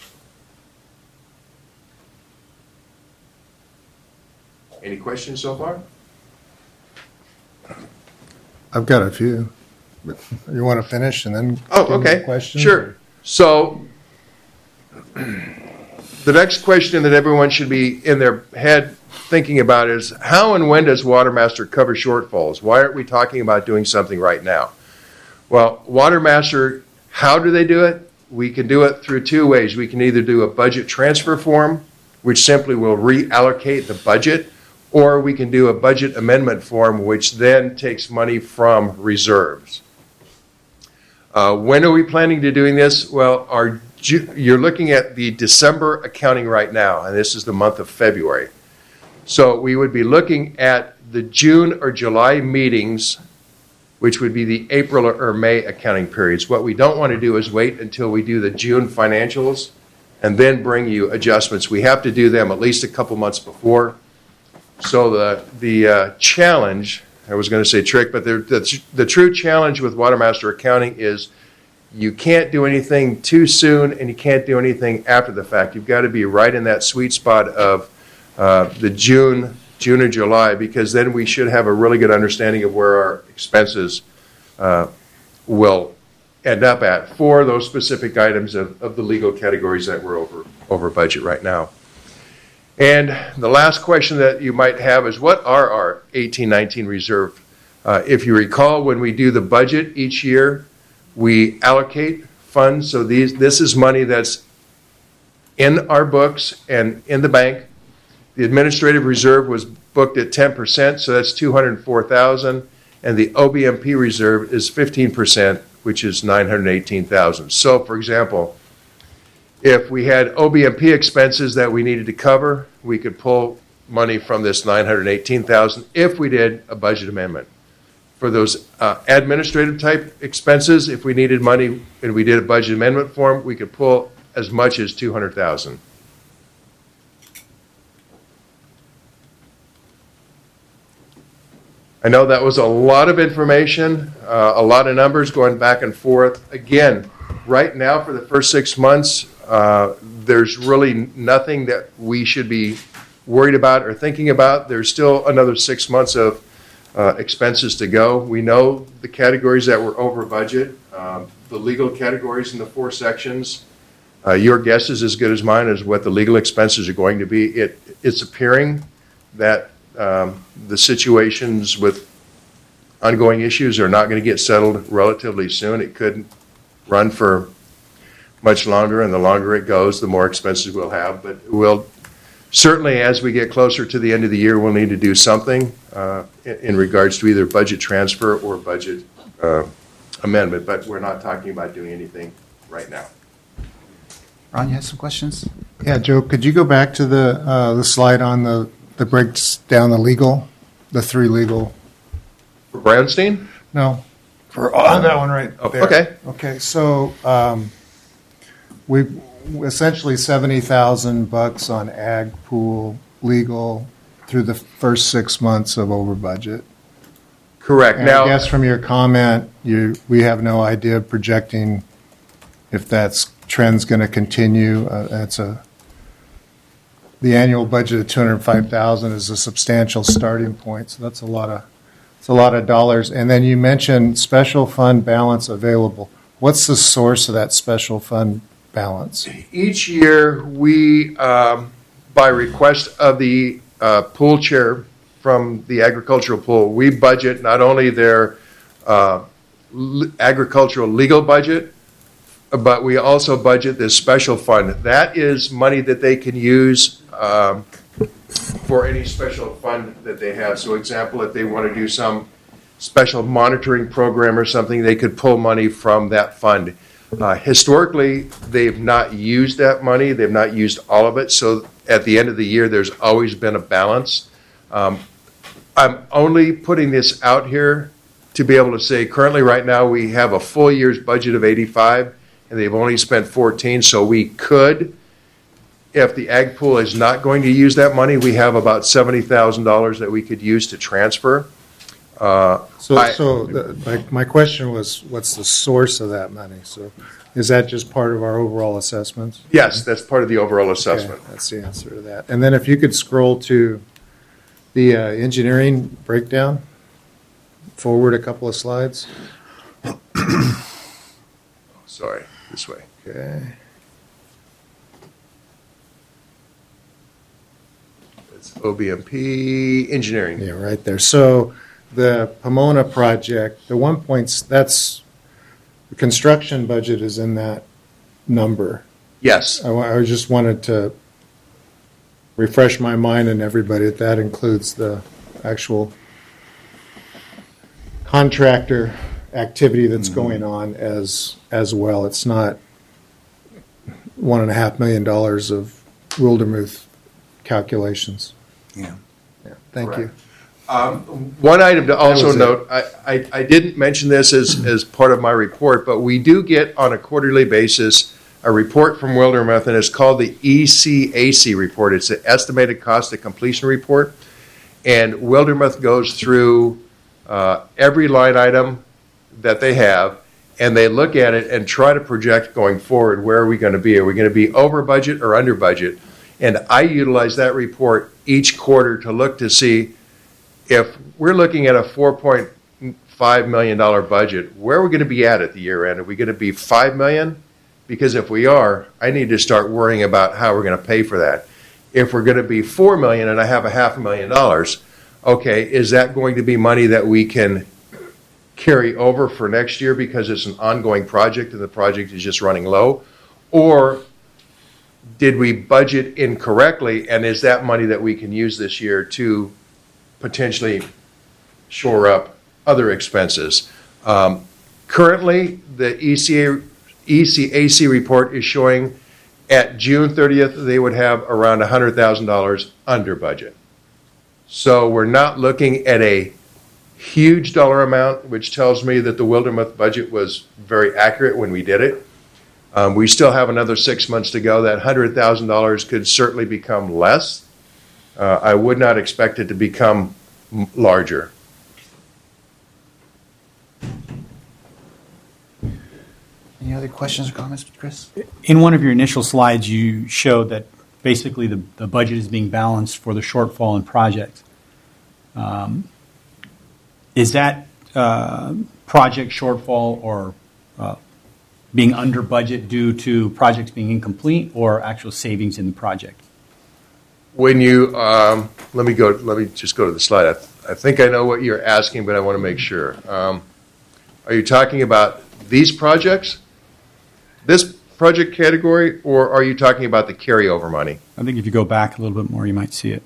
Any questions so far? I've got a few. You want to finish and then Oh, give me okay. the questions? Sure. So the next question that everyone should be in their head thinking about is how and when does Watermaster cover shortfalls? Why aren't we talking about doing something right now? Well, Watermaster, how do they do it? We can do it through two ways. We can either do a budget transfer form, which simply will reallocate the budget, or we can do a budget amendment form, which then takes money from reserves. Uh, when are we planning to doing this? Well, our you're looking at the December accounting right now, and this is the month of February. So we would be looking at the June or July meetings, which would be the April or May accounting periods. What we don't want to do is wait until we do the June financials and then bring you adjustments. We have to do them at least a couple months before. So the the uh, challenge, I was going to say trick, but the, the, the true challenge with Watermaster accounting is you can't do anything too soon and you can't do anything after the fact. You've got to be right in that sweet spot of uh, the June, June or July, because then we should have a really good understanding of where our expenses uh, will end up at for those specific items of, of the legal categories that we're over, over budget right now. And the last question that you might have is, what are our eighteen nineteen reserve? Uh, if you recall, when we do the budget each year, we allocate funds. So these, this is money that's in our books and in the bank. The administrative reserve was booked at ten percent, so that's two hundred four thousand dollars. And the O B M P reserve is fifteen percent, which is nine hundred eighteen thousand dollars. So, for example, if we had O B M P expenses that we needed to cover, we could pull money from this nine hundred eighteen thousand dollars if we did a budget amendment. For those uh, administrative type expenses, if we needed money and we did a budget amendment form, we could pull as much as two hundred thousand dollars. I know that was a lot of information, uh, a lot of numbers going back and forth. Again, right now for the first six months, uh, there's really nothing that we should be worried about or thinking about. There's still another six months of uh, expenses to go. We know the categories that were over budget, um, the legal categories in the four sections. Uh, your guess is as good as mine as what the legal expenses are going to be. It, it's appearing that um, the situations with ongoing issues are not going to get settled relatively soon. It could run for much longer, and the longer it goes, the more expenses we'll have. But we'll certainly, as we get closer to the end of the year, we'll need to do something uh, in, in regards to either budget transfer or budget uh, amendment. But we're not talking about doing anything right now. Ron, you have some questions? Yeah, Joe, could you go back to the uh, the slide on the that breaks down the legal, the three legal? For Brownstein? No, for oh, that one right Oh, there. okay. Okay, so um, we essentially seventy thousand bucks on ag pool legal through the first six months of over budget. Correct. And Now, I guess from your comment, you, we have no idea of projecting if that's trend's going to continue. Uh, that's a the annual budget of two hundred five thousand is a substantial starting point. So that's a lot of it's a lot of dollars. And then you mentioned special fund balance available. What's the source of that special fund balance? each year we, um, by request of the uh, pool chair from the agricultural pool, we budget not only their uh, l- agricultural legal budget, but we also budget this special fund. That is money that they can use um, for any special fund that they have. So, example, if they want to do some special monitoring program or something, they could pull money from that fund. Uh, historically, they've not used that money. They've not used all of it. So, at the end of the year, there's always been a balance. Um, I'm only putting this out here to be able to say currently right now we have a full year's budget of eighty-five and they've only spent fourteen, so we could, if the ag pool is not going to use that money, we have about seventy thousand dollars that we could use to transfer. Uh, So, I- so the, my, my question was, what's the source of that money? So is that just part of our overall assessments? Yes, that's part of the overall Okay, assessment. that's the answer to that. And then if you could scroll to the uh, engineering breakdown, forward a couple of slides. Sorry, this way. Okay. It's O B M P engineering. Yeah, right there. So the Pomona project, the one points, that's, the construction budget is in that number. Yes, I, wa- I just wanted to refresh my mind and everybody that that includes the actual contractor activity that's going on as as well. It's not one and a half million dollars of Wildermuth calculations. Yeah. Yeah, thank you. Um, One item to also was it. note, I, I, I didn't mention this as, as part of my report, but we do get on a quarterly basis a report from Wildermuth, and it's called the E C A C report. It's an estimated cost of completion report. And Wildermuth goes through uh, every line item that they have, and they look at it and try to project going forward, where are we going to be? Are we going to be over budget or under budget? And I utilize that report each quarter to look to see if we're looking at a four point five million dollars budget, where are we going to be at at the year end? Are we going to be five million dollars? Because if we are, I need to start worrying about how we're going to pay for that. If we're going to be four million dollars and I have a half a million dollars, okay, is that going to be money that we can carry over for next year because it's an ongoing project and the project is just running low? Or did we budget incorrectly, and is that money that we can use this year to potentially shore up other expenses? Um, currently, the E C A, E C A C report is showing at June thirtieth they would have around one hundred thousand dollars under budget. So we're not looking at a huge dollar amount, which tells me that the Wildermuth budget was very accurate when we did it. Um, we still have another six months to go. That one hundred thousand dollars could certainly become less. Uh, I would not expect it to become m- larger. Any other questions or comments, Chris? In one of your initial slides, you showed that basically the, the budget is being balanced for the shortfall in projects. Um, is that uh, project shortfall or uh, being under budget due to projects being incomplete, or actual savings in the project? When you, um, let me go, let me just go to the slide. I, th- I think I know what you're asking, but I want to make sure. Um, are you talking about these projects? This project category, or are you talking about the carryover money? I think if you go back a little bit more, you might see it.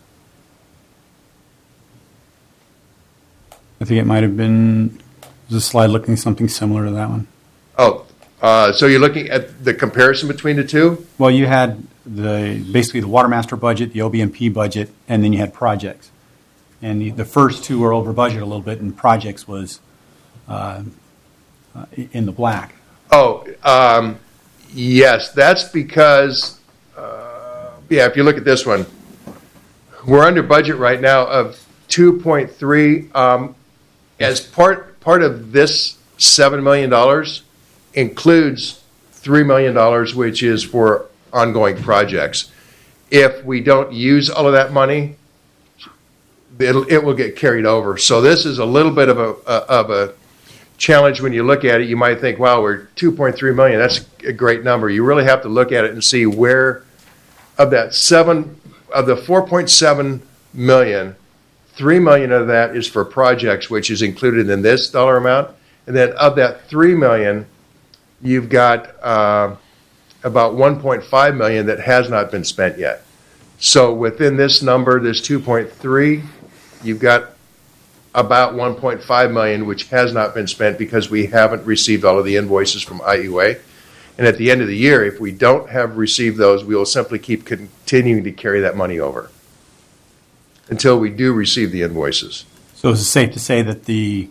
I think it might have been the slide looking something similar to that one. Oh, uh, so you're looking at the comparison between the two? Well, you had the basically the water master budget, the O B M P budget, and then you had projects. And the, the first two were over budget a little bit, and projects was uh, uh, in the black. Oh, um, yes, that's because, uh, yeah, if you look at this one, we're under budget right now of two point three. Um, as part part of this seven million dollars includes three million dollars, which is for ongoing projects. If we don't use all of that money, it'll, it will get carried over. So this is a little bit of a, of a challenge when you look at it. You might think, wow, we're two point three million. That's a great number. You really have to look at it and see where of that seven, of the four point seven million, three million of that is for projects, which is included in this dollar amount. And then of that three million, you've got uh, about one point five million that has not been spent yet. So within this number, this two point three, you've got about one point five million which has not been spent because we haven't received all of the invoices from I U A. And at the end of the year, if we don't have received those, we will simply keep continuing to carry that money over until we do receive the invoices. So is it safe to say that the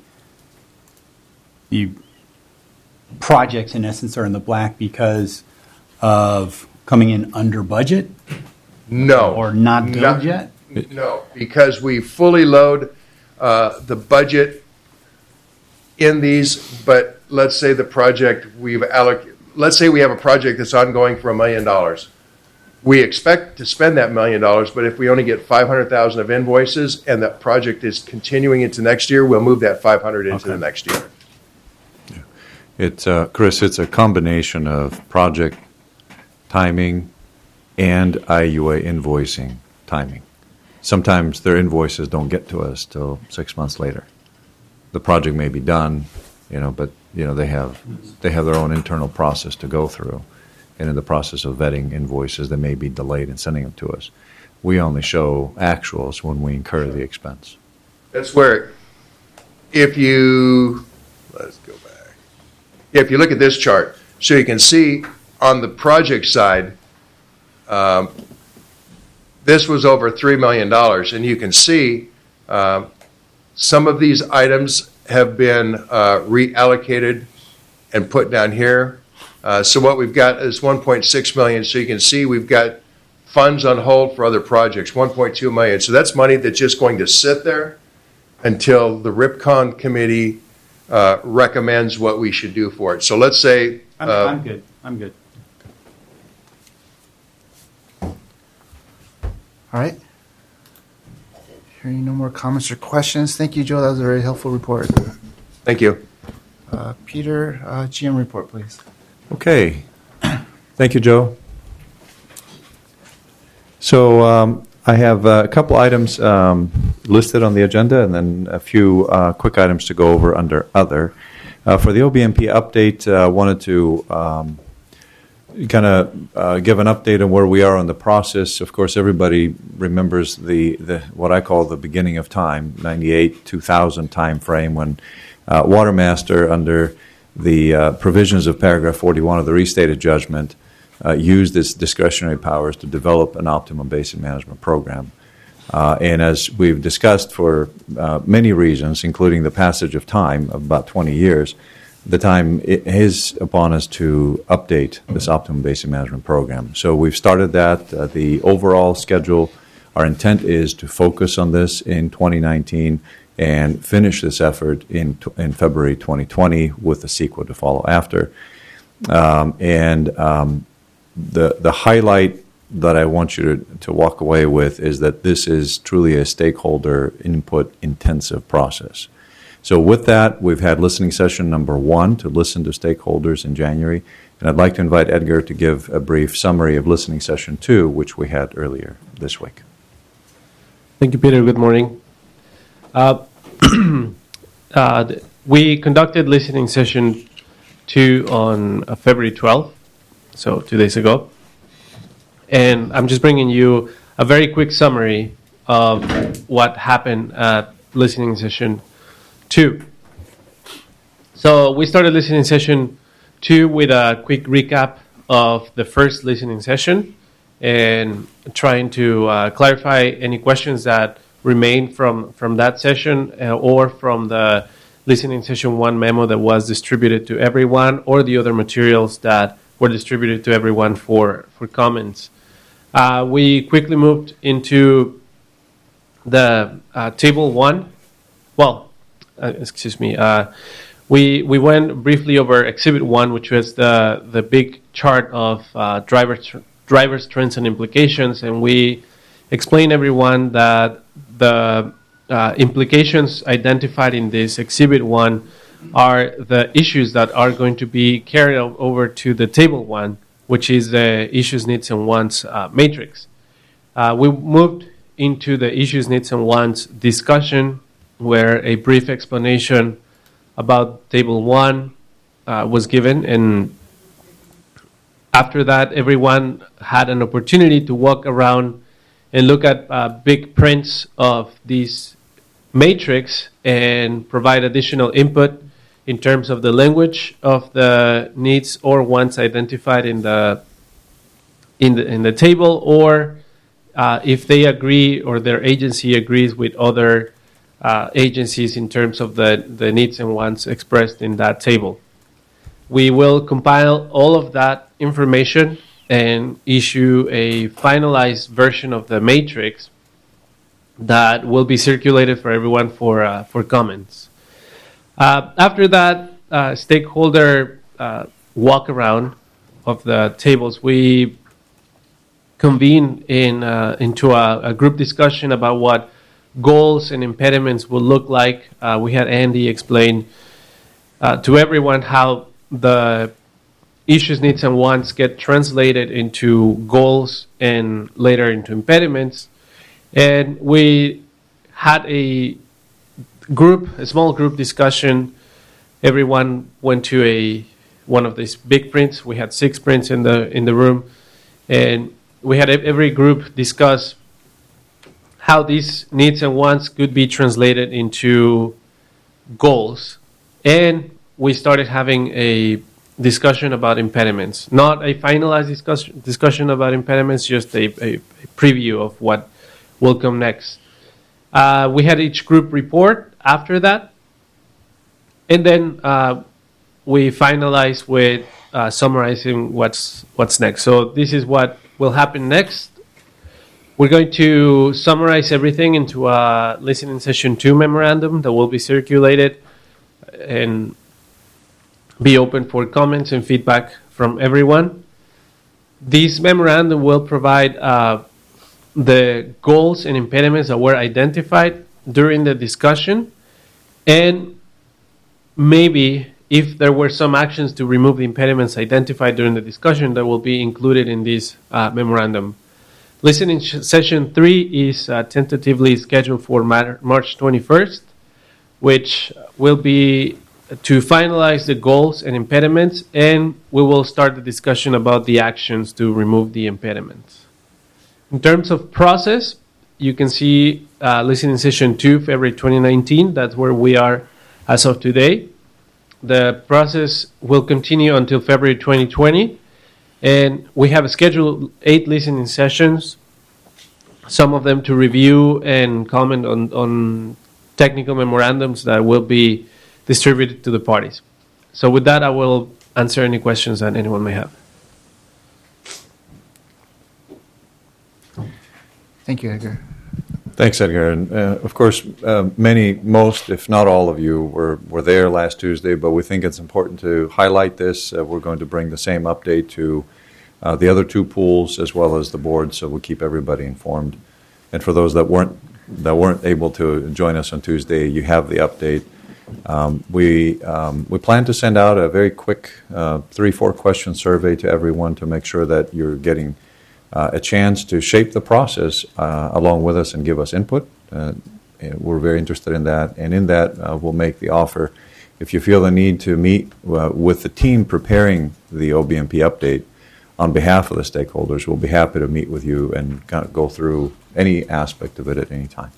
the projects, in essence, are in the black because of coming in under budget? No. Or not billed Not, yet? No, because we fully load uh, the budget in these, but let's say the project we've allocated, let's say we have a project that's ongoing for a million dollars. We expect to spend that million dollars, but if we only get five hundred thousand of invoices and that project is continuing into next year, we'll move that five hundred into Okay. the next year. It's, uh, Chris, it's a combination of project timing and I U A invoicing timing. Sometimes their invoices don't get to us till six months later. The project may be done, you know, but you know they have they have their own internal process to go through, and in the process of vetting invoices, they may be delayed in sending them to us. We only show actuals when we incur the expense. That's where, if you, let's go back. If you look at this chart, so you can see on the project side, um, this was over three million dollars, and you can see um, some of these items have been uh, reallocated and put down here. Uh, so what we've got is one point six million dollars. So you can see we've got funds on hold for other projects, one point two million dollars. So that's money that's just going to sit there until the RIPCON committee uh, recommends what we should do for it. So let's say... I'm, uh, I'm good. I'm good. All right. Hearing no more comments or questions. Thank you, Joe. That was a very helpful report. Thank you. Uh, Peter, uh, G M report, please. Okay. Thank you, Joe. So um, I have a couple items um, listed on the agenda and then a few uh, quick items to go over under other. Uh, for the O B M P update, I uh, wanted to um, kind of uh, give an update on where we are on the process. Of course, everybody remembers the, the what I call the beginning of time, ninety-eight, two thousand time frame when uh, Watermaster, under the uh, provisions of paragraph forty-one of the restated judgment, uh, used its discretionary powers to develop an optimum basin management program. Uh, and as we've discussed for uh, many reasons, including the passage of time of about twenty years, the time is upon us to update this optimum basin management program. So we've started that. Uh, the overall schedule, our intent is to focus on this in twenty nineteen and finish this effort in in February twenty twenty with the sequel to follow after. Um, and um, the the highlight that I want you to, to walk away with is that this is truly a stakeholder input intensive process. So with that, we've had listening session number one to listen to stakeholders in January, and I'd like to invite Edgar to give a brief summary of listening session two, which we had earlier this week. Thank you, Peter. Good morning. Uh, uh, we conducted listening session two on uh, February twelfth, so two days ago. And I'm just bringing you a very quick summary of what happened at listening session two. So we started listening session two with a quick recap of the first listening session and trying to uh, clarify any questions that remain from, from that session uh, or from the listening session one memo that was distributed to everyone or the other materials that were distributed to everyone for, for comments. Uh, we quickly moved into the uh, table one, well, uh, excuse me, uh, we we went briefly over exhibit one, which was the the big chart of uh, driver tr- drivers trends and implications, and we explained everyone that the uh, implications identified in this exhibit one are the issues that are going to be carried over to the table one, which is the issues, needs, and wants uh, matrix. Uh, we moved into the issues, needs, and wants discussion, where a brief explanation about table one uh, was given, and after that, everyone had an opportunity to walk around and look at uh, big prints of these matrix and provide additional input in terms of the language of the needs or wants identified in the in the in the table, or uh, if they agree or their agency agrees with other uh, agencies in terms of the, the needs and wants expressed in that table. We will compile all of that information and issue a finalized version of the matrix that will be circulated for everyone for uh, for comments. Uh, after that uh, stakeholder uh, walk around of the tables, we convene in uh, into a, a group discussion about what goals and impediments will look like. Uh, we had Andy explain uh, to everyone how the issues, needs, and wants get translated into goals and later into impediments. And we had a group, a small group discussion. Everyone went to a one of these big prints. We had six prints in the in the room, and we had every group discuss how these needs and wants could be translated into goals. And we started having a discussion about impediments. Not a finalized discussion discussion about impediments, just a, a, a preview of what will come next. Uh, we had each group report after that, and then uh, we finalized with uh, summarizing what's what's next. So this is what will happen next. We're going to summarize everything into a listening session two memorandum that will be circulated and be open for comments and feedback from everyone. This memorandum will provide uh, the goals and impediments that were identified during the discussion, and maybe if there were some actions to remove the impediments identified during the discussion, that will be included in this uh, memorandum. Listening sh- session three is uh, tentatively scheduled for Mar- March twenty-first, which will be to finalize the goals and impediments, and we will start the discussion about the actions to remove the impediments. In terms of process, you can see uh, listening session two, February twenty nineteen. That's where we are as of today. The process will continue until February twenty twenty, and we have scheduled eight listening sessions, some of them to review and comment on, on technical memorandums that will be distributed to the parties. So with that, I will answer any questions that anyone may have. Thank you, Edgar. Thanks, Edgar. And uh, of course, uh, many, most, if not all of you were, were there last Tuesday, but we think it's important to highlight this. Uh, we're going to bring the same update to uh, the other two pools as well as the board, so we'll keep everybody informed. And for those that weren't that weren't able to join us on Tuesday, you have the update. Um, we um, we plan to send out a very quick uh, three, four question survey to everyone to make sure that you're getting Uh, a chance to shape the process uh, along with us and give us input. Uh, we're very interested in that. And in that, uh, we'll make the offer. If you feel the need to meet uh, with the team preparing the O B M P update on behalf of the stakeholders, we'll be happy to meet with you and kind of go through any aspect of it at any time.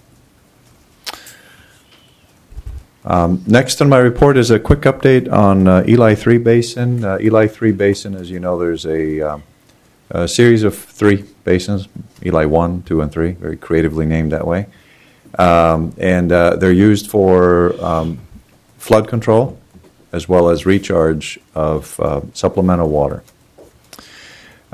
Um, next on my report is a quick update on uh, Eli three Basin. Uh, Eli three Basin, as you know, there's a um, A series of three basins, Eli one, two, and three, very creatively named that way. Um, and uh, they're used for um, flood control as well as recharge of uh, supplemental water.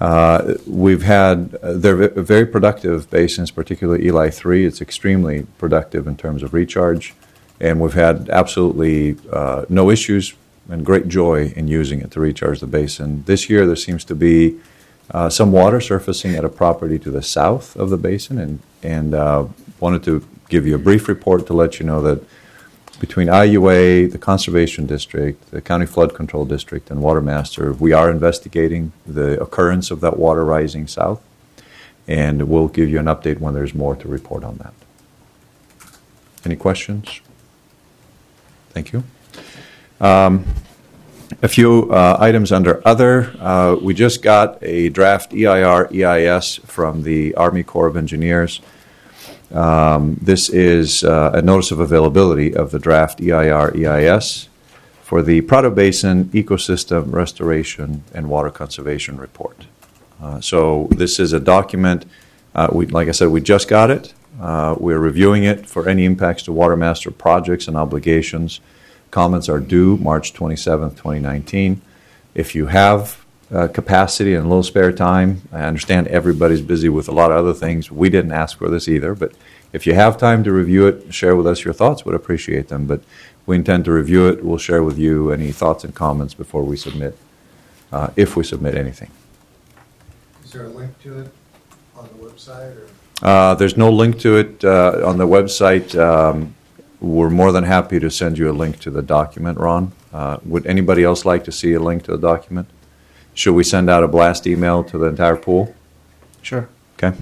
Uh, we've had, uh, they're ve- very productive basins, particularly Eli three. It's extremely productive in terms of recharge. And we've had absolutely uh, no issues and great joy in using it to recharge the basin. This year there seems to be uh, some water surfacing at a property to the south of the basin, and, and uh, wanted to give you a brief report to let you know that between I U A, the Conservation District, the County Flood Control District, and Watermaster, we are investigating the occurrence of that water rising south, and we'll give you an update when there's more to report on that. Any questions? Thank you. Um, a few uh, items under other. Uh, we just got a draft E I R E I S from the Army Corps of Engineers. Um, this is uh, a notice of availability of the draft E I R E I S for the Prado Basin Ecosystem Restoration and Water Conservation Report. Uh, so this is a document, uh, we, like I said, we just got it. Uh, we're reviewing it for any impacts to Water Master projects and obligations. Comments are due March twenty-seventh, twenty nineteen. If you have Uh, capacity and a little spare time. I understand everybody's busy with a lot of other things. We didn't ask for this either, but if you have time to review it, share with us your thoughts. We'd appreciate them, but we intend to review it. We'll share with you any thoughts and comments before we submit, uh, if we submit anything. Is there a link to it on the website? Or? Uh, there's no link to it uh, on the website. Um, we're more than happy to send you a link to the document, Ron. Uh, would anybody else like to see a link to the document? Should we send out a blast email to the entire pool? Sure. Okay.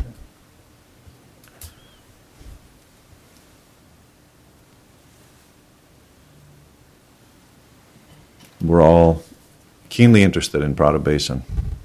We're all keenly interested in Prado Basin.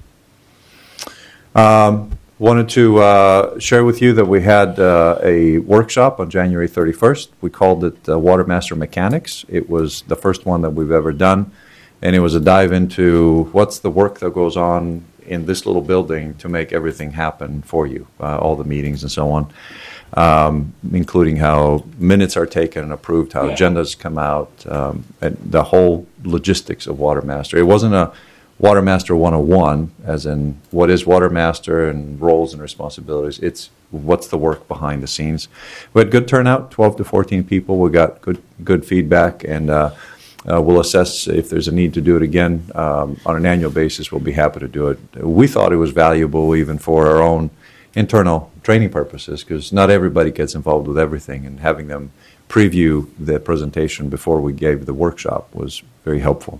Um, wanted to uh, share with you that we had uh, a workshop on January thirty-first. We called it uh, Water Master Mechanics. It was the first one that we've ever done. And it was a dive into what's the work that goes on in this little building to make everything happen for you, uh, all the meetings and so on, um, including how minutes are taken and approved, how agendas come out, um, and the whole logistics of Water Master. It wasn't a Water Master one oh one, as in what is Water Master and roles and responsibilities. It's what's the work behind the scenes. We had good turnout, twelve to fourteen people. We got good good feedback, and uh, Uh, we'll assess if there's a need to do it again um, on an annual basis. We'll be happy to do it. We thought it was valuable even for our own internal training purposes, because not everybody gets involved with everything, and having them preview the presentation before we gave the workshop was very helpful.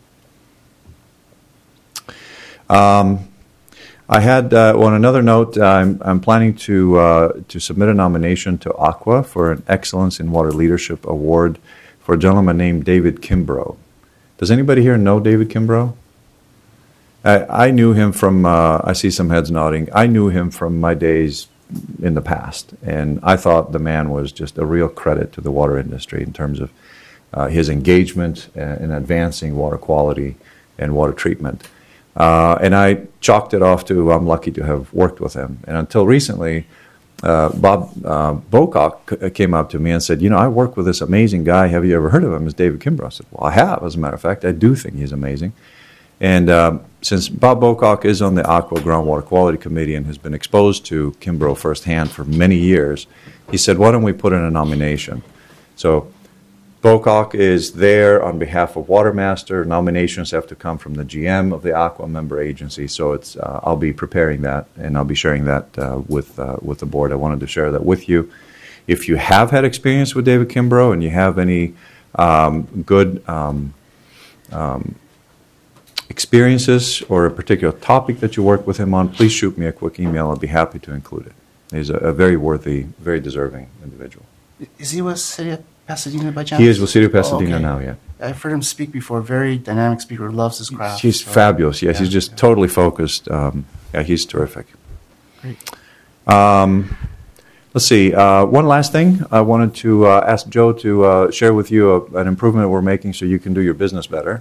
Um, I had, uh, on another note, I'm, I'm planning to uh, to submit a nomination to Aqua for an Excellence in Water Leadership Award for a gentleman named David Kimbrough. Does anybody here know David Kimbrough? I, I knew him from, uh, I see some heads nodding, I knew him from my days in the past, and I thought the man was just a real credit to the water industry in terms of uh, his engagement in advancing water quality and water treatment. Uh, and I chalked it off to, I'm lucky to have worked with him. And until recently, Uh, Bob uh, Bocock c- came up to me and said, you know, I work with this amazing guy. Have you ever heard of him? It's David Kimbrough. I said, well, I have, as a matter of fact. I do think he's amazing. And um, since Bob Bocock is on the Aqua Groundwater Quality Committee and has been exposed to Kimbrough firsthand for many years, he said, why don't we put in a nomination? So Bocock is there on behalf of Watermaster. Nominations have to come from the G M of the Aqua member agency, so it's uh, I'll be preparing that, and I'll be sharing that uh, with uh, with the board. I wanted to share that with you. If you have had experience with David Kimbrough and you have any um, good um, um, experiences or a particular topic that you work with him on, please shoot me a quick email. I'll be happy to include it. He's a, a very worthy, very deserving individual. Is he with City of Pasadena by chance? He is with City of Pasadena oh, okay. now, yeah. I've heard him speak before. Very dynamic speaker, loves his craft. He's so. fabulous, yes. Yeah, He's just yeah. totally focused. Um, yeah, he's terrific. Great. Um, let's see. Uh, one last thing. I wanted to uh, ask Joe to uh, share with you a, an improvement we're making so you can do your business better.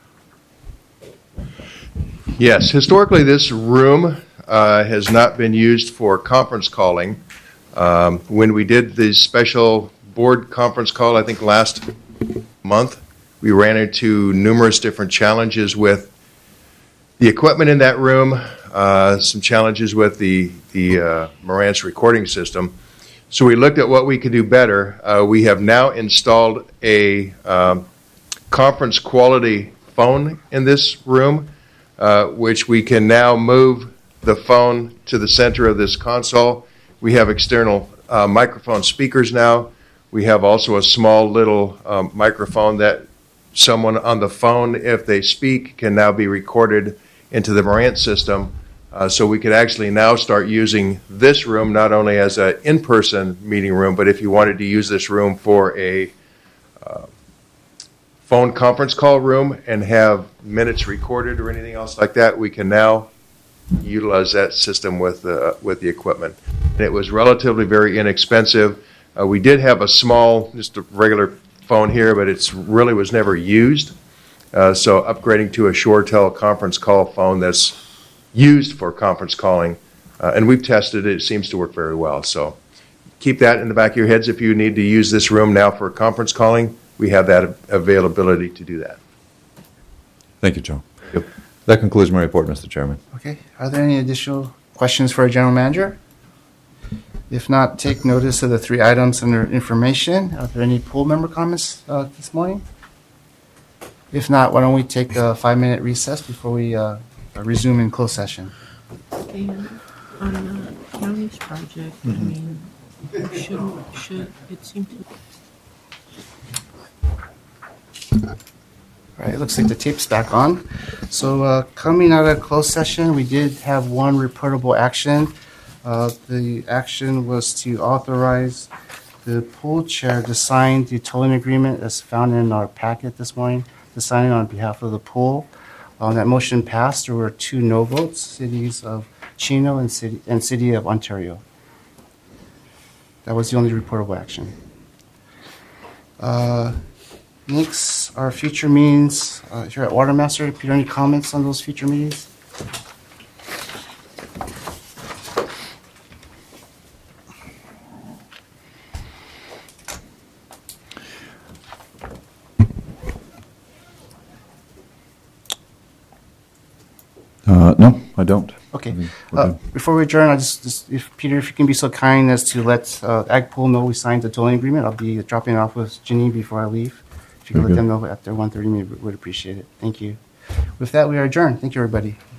Yes, historically this room uh, has not been used for conference calling. Um, when we did the special board conference call, I think last month, we ran into numerous different challenges with the equipment in that room, uh, some challenges with the, the uh, Marantz recording system. So we looked at what we could do better. Uh, we have now installed a um, conference quality phone in this room, uh, which we can now move the phone to the center of this console. We have external uh, microphone speakers now. We have also a small little um, microphone that someone on the phone, if they speak, can now be recorded into the Marantz system. Uh, so we could actually now start using this room not only as an in-person meeting room, but if you wanted to use this room for a uh, phone conference call room and have minutes recorded or anything else like that, we can now utilize that system with the, with the equipment. And it was relatively very inexpensive. Uh, we did have a small, just a regular phone here, but it really was never used. Uh, so upgrading to a ShoreTel conference call phone that's used for conference calling, uh, and we've tested it. It seems to work very well. So keep that in the back of your heads. If you need to use this room now for conference calling, we have that availability to do that. Thank you, Joe. Yep. That concludes my report, Mister Chairman. Okay. Are there any additional questions for our general manager? If not, take notice of the three items under information. Are there any pool member comments uh, this morning? If not, why don't we take a five-minute recess before we uh, resume in closed session? And on the county's project, I mean, should, should, it seem to... All right, it looks like the tape's back on. So uh, coming out of closed session, we did have one reportable action. Uh, the action was to authorize the pool chair to sign the tolling agreement as found in our packet this morning, to sign it on behalf of the pool. Um, that motion passed. There were two no votes, cities of Chino and city, and City of Ontario. That was the only reportable action. Uh, next, our future meetings uh, here at Watermaster. Peter, any comments on those future meetings? Uh, no, I don't. Okay. We're Uh, good. before we adjourn, I just, just if Peter, if you can be so kind as to let uh, Agpool know we signed the tolling agreement, I'll be dropping it off with Janine before I leave. If you could Very let them good. know after one thirty, we would appreciate it. Thank you. With that, we are adjourned. Thank you, everybody.